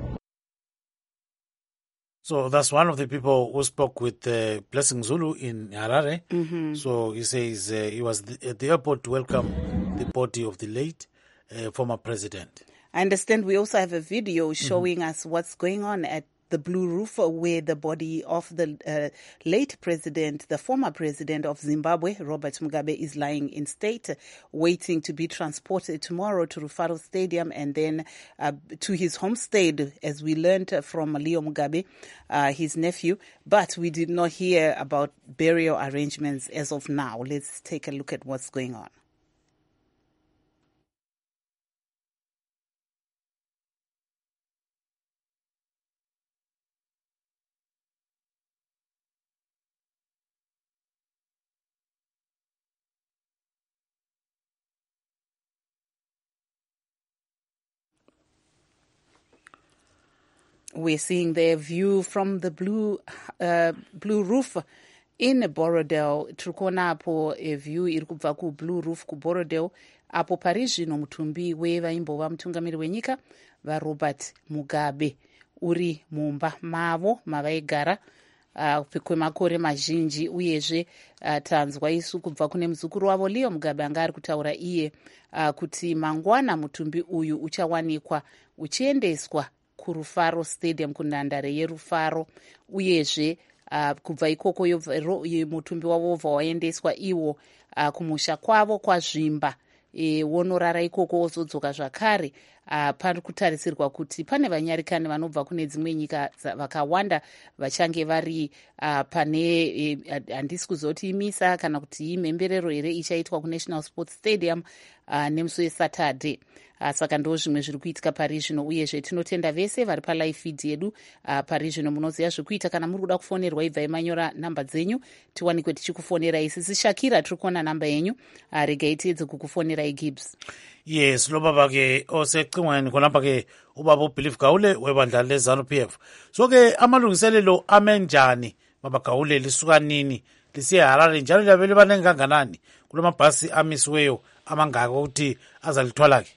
So that's one of the people who spoke with uh, Blessing Zulu in Harare. Mm-hmm. So he says uh, he was th- at the airport to welcome the body of the late uh, former president. I understand we also have a video showing mm-hmm. us what's going on at the Blue Roof, where the body of the uh, late president, the former president of Zimbabwe, Robert Mugabe, is lying in state, waiting to be transported tomorrow to Rufaro Stadium and then uh, to his homestead, as we learned from Leo Mugabe, uh, his nephew. But we did not hear about burial arrangements as of now. Let's take a look at what's going on. We're seeing their view from the blue uh, blue roof in Borodale. Turikuona apo a view iri kubva ku Blue Roof ku Borodale, apo pari zvino mutumbi wevaimbova mutungamiri wenyika vaRobert Mugabe uri mumba mavo mavaigara uh, kwemakore mazhinji. Uyezve uh, tanzwa isu kubva kune muzukuru wavo Leo Mugabe anga ari kutaura iye uh, kuti mangwana mutumbi uyu uchawanikwa uchiendeswa kuRufaro Stadium, kunhandare yeRufaro. Uyezve uh, kubva ikoko mutumbi wavo wobva waendeswa iwo uh, kumusha kwavo kwazvimba, e, wonorara ikoko wozodzoka zvakare. Uh, pari kutarisirwa kuti pane vanyarikani vanobva kune dzimwe nyika vakawanda vachange vari uh, pane handisi e, kuzoti imisa kana kuti imhemberero here ichaitwa kuNational Sports Stadium uh, nemusi weSaturday. Uh, saka ndo zvimwe zviri kuitika pari zvino. Uyezve tinotenda vese vari palive feed yedu uh, pari zvino munoziva zvekuita. Kana muri kuda kufonerwa ibvai manyora namba dzenyu tiwanikwe tichikufonera. Isisi Shakira tiri kuona namba yenyu, uh, regai tiedze kukufonera iGibbs. Yes, lo baba ke osecingweni khonapha ke ubaba uBelief Gawule webandla leZANU P F. So ke amalungiselelo amenjani baba Gawule, lisuka nini lisiye Harare njalo liyabe libanengi kanganani kulamabhasi amisiweyo amangaka ukuthi azalithwala ke?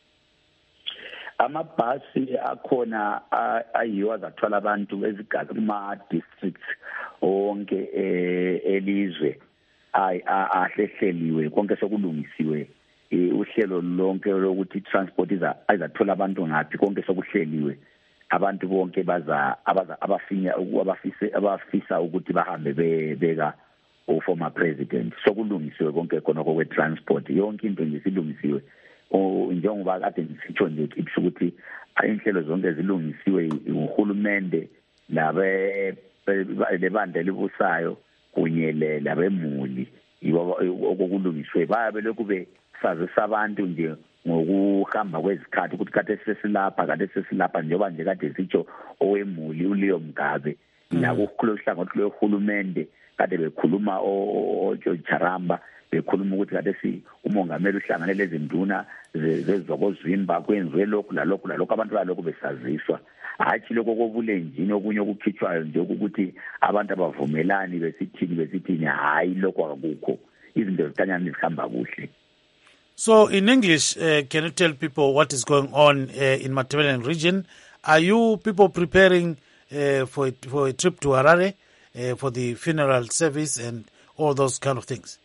Amabhasi akhona ayiwo azathwala abantu ezigazi kuma-districts onke elizwe ahlehleliwe, konke sokulungisiwe. Uhlelo lonke lokuthi transport izathola abantu ngaphi konke sokuhleliwe. Abantu bonke baza abafinya abafise abafisa ukuthi bahambe bebeka uformer president, sokulungisiwe konke khona kokwe transport, yonke into nje silungisiwe. Njengoba kade ngisitsho nje ukuthi inhlelo zonke zilungisiwe uhulumende labe lebandla libusayo kunye labemuli okulungiswe bayabe lokube sazisa abantu nje ngokuhamba kwezikhathi ukuthi kade sesilapha kade sesilapha njengoba nje kade sitsho owemuli uLeo Mugabe nakukhulu hlangothi lwehulumende kade bekhuluma oJaramba bekhuluma ukuthi kade si umongameli uhlanganele ezinduna zezokozwimba kwenziwe lokhu lalokhu lalokhu abantu balokhu besaziswa. Hathi lokho kobulenjini okunye okukhitshwayo nje ukuthi abantu abavumelani besithini besithini, hayi lokho akukho, izinto zikanyana zihamba kuhle. So in English, uh, can you tell people what is going on uh, in Matabeleland region? Are you people preparing uh, for, for a trip to Harare uh, for the funeral service and all those kind of things?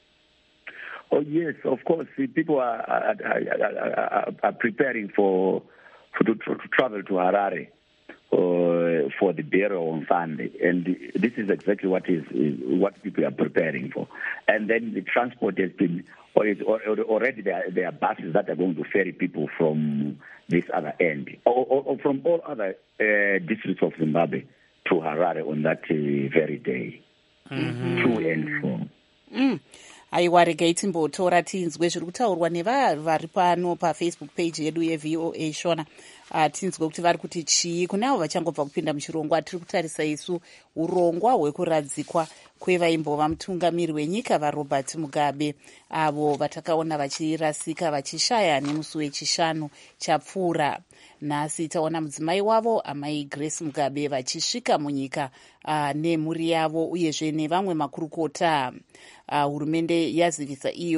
Oh yes, of course. People are are, are, are preparing for, for to, to travel to Harare uh, for the burial on Sunday, and this is exactly what is, is what people are preparing for. And then the transport has been, or is already there, there are buses that are going to ferry people from this other end, or, or, or from all other uh, districts of Zimbabwe to Harare on that uh, very day, mm-hmm. to and from. Mm. Aiwa, regai timbotora tinzwe zviri kutaurwa nevari pano pafacebook page yedu yeV O A Shona. Uh, tinzwe kuti vari kuti chii kune avo vachangobva kupinda muchirongwa. Tiri kutarisa isu urongwa hwekuradzikwa kwevaimbova mutungamiri wenyika vaRobert Mugabe, avo vatakaona vachirasika vachishaya nemusi wechishanu chapfuura. Nhasi taona mudzimai wavo amai Grace Mugabe vachisvika munyika uh, nemhuri yavo uyezve nevamwe makurukota. Uh, hurumende yazivisa iyo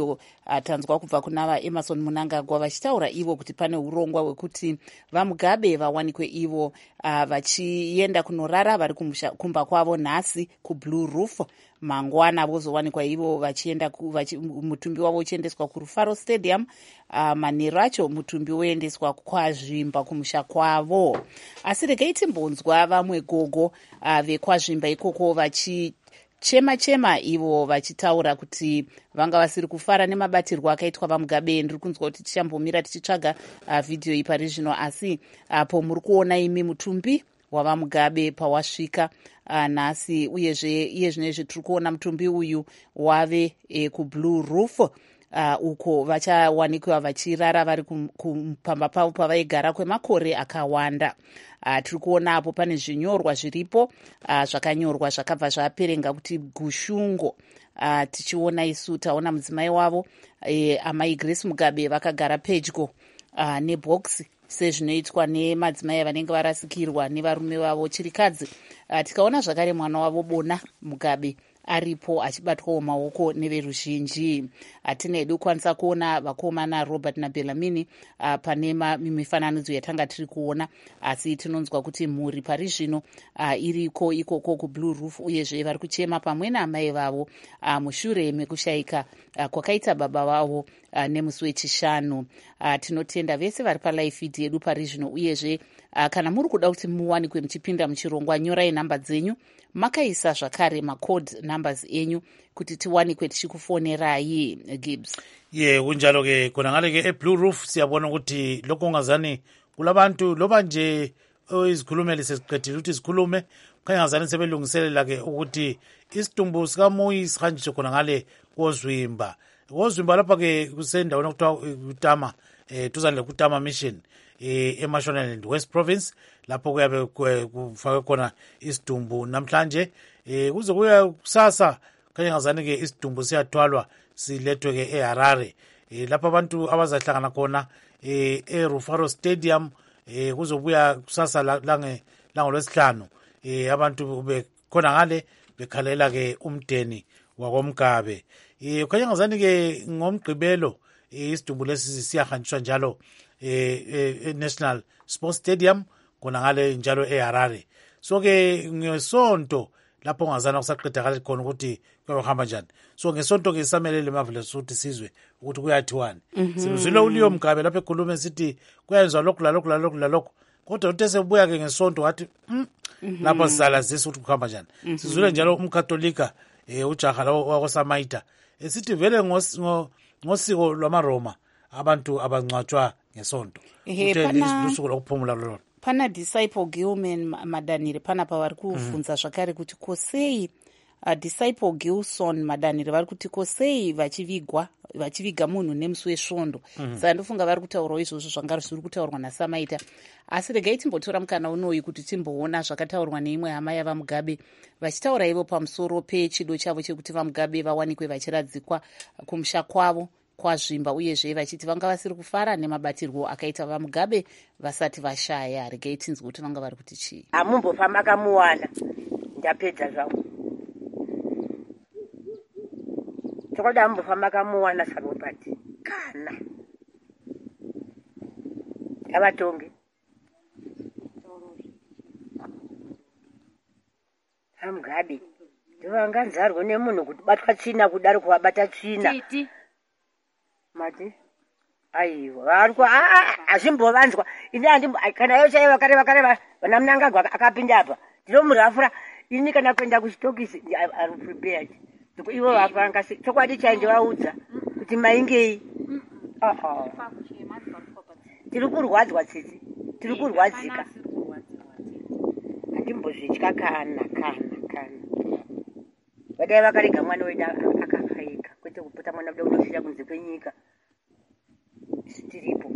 uh, tanzwa kubva kuna vaemerson munangagwa vachitaura ivo kuti pane urongwa hwekuti vamugabe vawanikwe ivo uh, vachienda kunorara vari kumba kwavo nhasi kublue roof. Mangwana vozowanikwa ivo vachienda vachi, mutumbi wavo uchiendeswa kurufaro stadium. Uh, manheru acho mutumbi woendeswa kwazvimba kumusha kwavo. Asi regai timbonzwa vamwe gogo uh, vekwazvimba ikoko vachi chema chema ivo vachitaura kuti vanga vasiri kufara nemabatirwo akaitwa vamugabe. Ndiri kunzwa kuti tichambomira tichitsvaga uh, vhidhiyo iyi pari zvino, asi apo uh, muri kuona imi mutumbi wavamugabe pawasvika uh, nhasi, uyezve iye zvinezve tiri kuona mutumbi uyu wave e, kublue roof uh, uko vachawanikwa vachirara vari kupamba pavo pavaigara kwemakore akawanda. Uh, tiri kuona apo pane zvinyorwa zviripo uh, zvakanyorwa zvakabva zvaperenga kuti gushungo. Uh, tichiona isu taona mudzimai wavo e, amai Grace Mugabe vakagara pedyo uh, nebhokisi sezvinoitwa nemadzimai vanenge varasikirwa nevarume vavo chirikadzi. Uh, tikaona zvakare mwana wavo Bona Mugabe aripo achibatwawo maoko neveruzhinji. Hatina hedu kwanisa kuona vakomana Robert naBellarmine uh, pane mifananidzo yatanga tiri kuona, asi tinonzwa kuti mhuri pari zvino uh, iriko ikoko kublue roof, uyezve vari kuchema pamwe naamai vavo uh, mushure mekushayika uh, kwakaita baba vavo uh, nemusi wechishanu. Uh, tinotenda vese vari palive feed yedu pari zvino, uyezve uh, kana muri kuda kuti muwanikwe muchipinda muchirongwa, nyorai nhamba dzenyu, makaisa zvakare macode numbers enyu kuti tiwanikwe tichikufonerai. Gibbs ye yeah, kunjalo ke khona ngale ke eblue roof siyabona ukuthi lokho ungazani kulabantu loba nje izikhulumeli sesiqedile ukuthi izikhulume khanya ngazani sebelungiselela ke ukuthi isitumbu sikaMoyi sihanjiswe khona ngale kozwimba kozwimba lapha ke kusendaweni okuthiwa uTama eh tuzanile kuTama mission eh eMashonaland West Province, lapho kuyabe kufakwe khona isidumbu namhlanje eh kuze kuya kusasa kanye ngazani ke isidumbu siyathwalwa silethwe ke eHarare eh lapho abantu abazahlangana khona eh eRufaro Stadium eh kuzobuya kusasa lange langolwesihlanu eh abantu bekhona ngale bekhalela ke umdeni wakoMgabe. Eh kanye ngazani ke ngomgqibelo isidumbu lesi siyahanjiswa njalo eh National Sports Stadium khona ngale njalo eHarare. So ke ngesonto lapho ngazana kusaqedakala khona ukuthi kuyohamba njani. So ngesonto ke samelele Marvelous ukuthi sizwe ukuthi kuyathiwani. Sizwile uLeo Mugabe lapho ekhulume sithi kuyenzwa lokhu la lokhu la lokhu la lokhu, kodwa uthe sebuya ke ngesonto wathi mm, lapho sisalazisa ukuthi kuhamba njani. Sizwile njalo umkatolika eh ujaha lawo wakosamaita esithi vele ngosiko lwamaroma abantu abancwatshwa ngesonto ukuthi lusuku lokuphumula lolo. Pana disciple Gilman Madanire pana pavari kufunza zvakare kuti kosei uh, disciple Gilson Madanire vari kuti kosei vachivigwa vachiviga munhu nemusi wesvondo. Mm-hmm. Saka ndofunga vari kutaurawo izvozvo zvanga zviri kutaurwa naSamaita, asi regai timbotora mukana unoyu kuti timboona zvakataurwa neimwe hama yavamugabe vachitaura ivo pamusoro pechido chavo chekuti vamugabe vawanikwe vachiradzikwa kumusha kwavo kwazvimba, uyezve vachiti vanga vasiri kufara nemabatirwo akaita vamugabe vasati vashaya. Regai tinzwe kuti vanga vari kuti chii. Hamumbofa makamuwana ndapedza zvangu tokoda hamumbofa makamuwana Sarobati kana avatonge vamugabe ndovanganzarwe nemunhu kuti batwa tsvina kudari kuvabata tsvina mati aiwa variko hazvimbovanzwa ini kana yo chaiva kareva kareva vana Munangagwa akapinda apa ndinomurafura ini kana kuenda kuchitokisi ari prepared ndiko ivo vapanga chokwadi chaindivaudza kuti maingei tiri kurwadzwa tsitsi tiri kurwadzika handimbozvitya kana kana kana vadai vakarega mwana wedu akafaika kwete kupota mwana wedu unofira kunze kwenyika tiripo.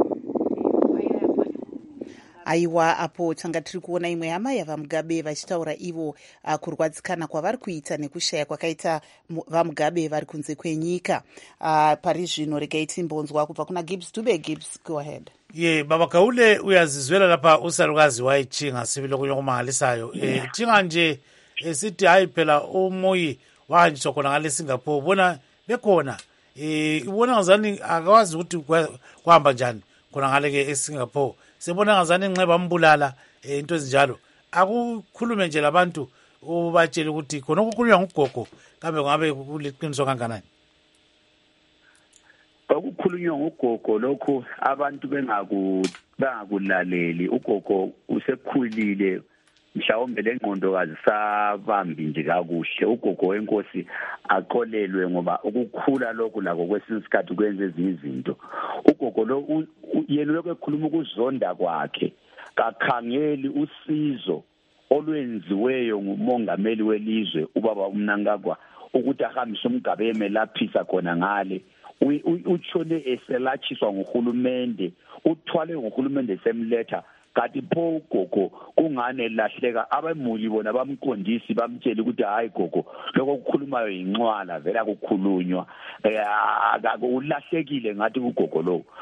Aiwa, apo tanga tiri kuona imwe hama yavamugabe vachitaura ivo uh, kurwadzikana kwavari kuita nekushaya kwakaita vamugabe vari kunze kwenyika. Uh, pari zvino regai timbonzwa kubva kuna Gibbs Dube. Gibbs, go ahead. Ye yeah, baba Kaule uyazizwela lapha usalukazi wayichinga sibilo kunyokumangalisayo. Eh chinga nje esithi hayi phela uMoyi wahanjiswa khona ngale Singapore bona bekhona eh ubona ngazani akawazi ukuthi kwahamba njani khona ngale ke eSingapore sibona ngazani inxeba ambulala into ezinjalo akukhulume nje labantu ubatshela ukuthi khona ukukhulunywa ngugogo kambe ngabe kuliqiniso kanganani okukhulunywa ngugogo lokho abantu bengaku bangakulaleli ugogo usekhulile mhlawumbe lengqondo kazisabambi nje kakuhle ugogo wenkosi aqolelwe ngoba ukukhula lokhu lako kwesinye isikhathi kwenza ezinye izinto ugogo lo yena lokukhuluma ukuzonda kwakhe kakhangeli usizo olwenziweyo ngumongameli welizwe ubaba uMnangagwa ukuthi ahambise umgabe emelaphisa khona ngale utshone eselatshiswa nguhulumende uthwale nguhulumende semletha kanti pho ugogo kungane lahleka abemuli bona bamqondisi bamtshela ukuthi hayi gogo lokho kukhulumayo incwala vela kukhulunywa ulahlekile ngathi ugogo lo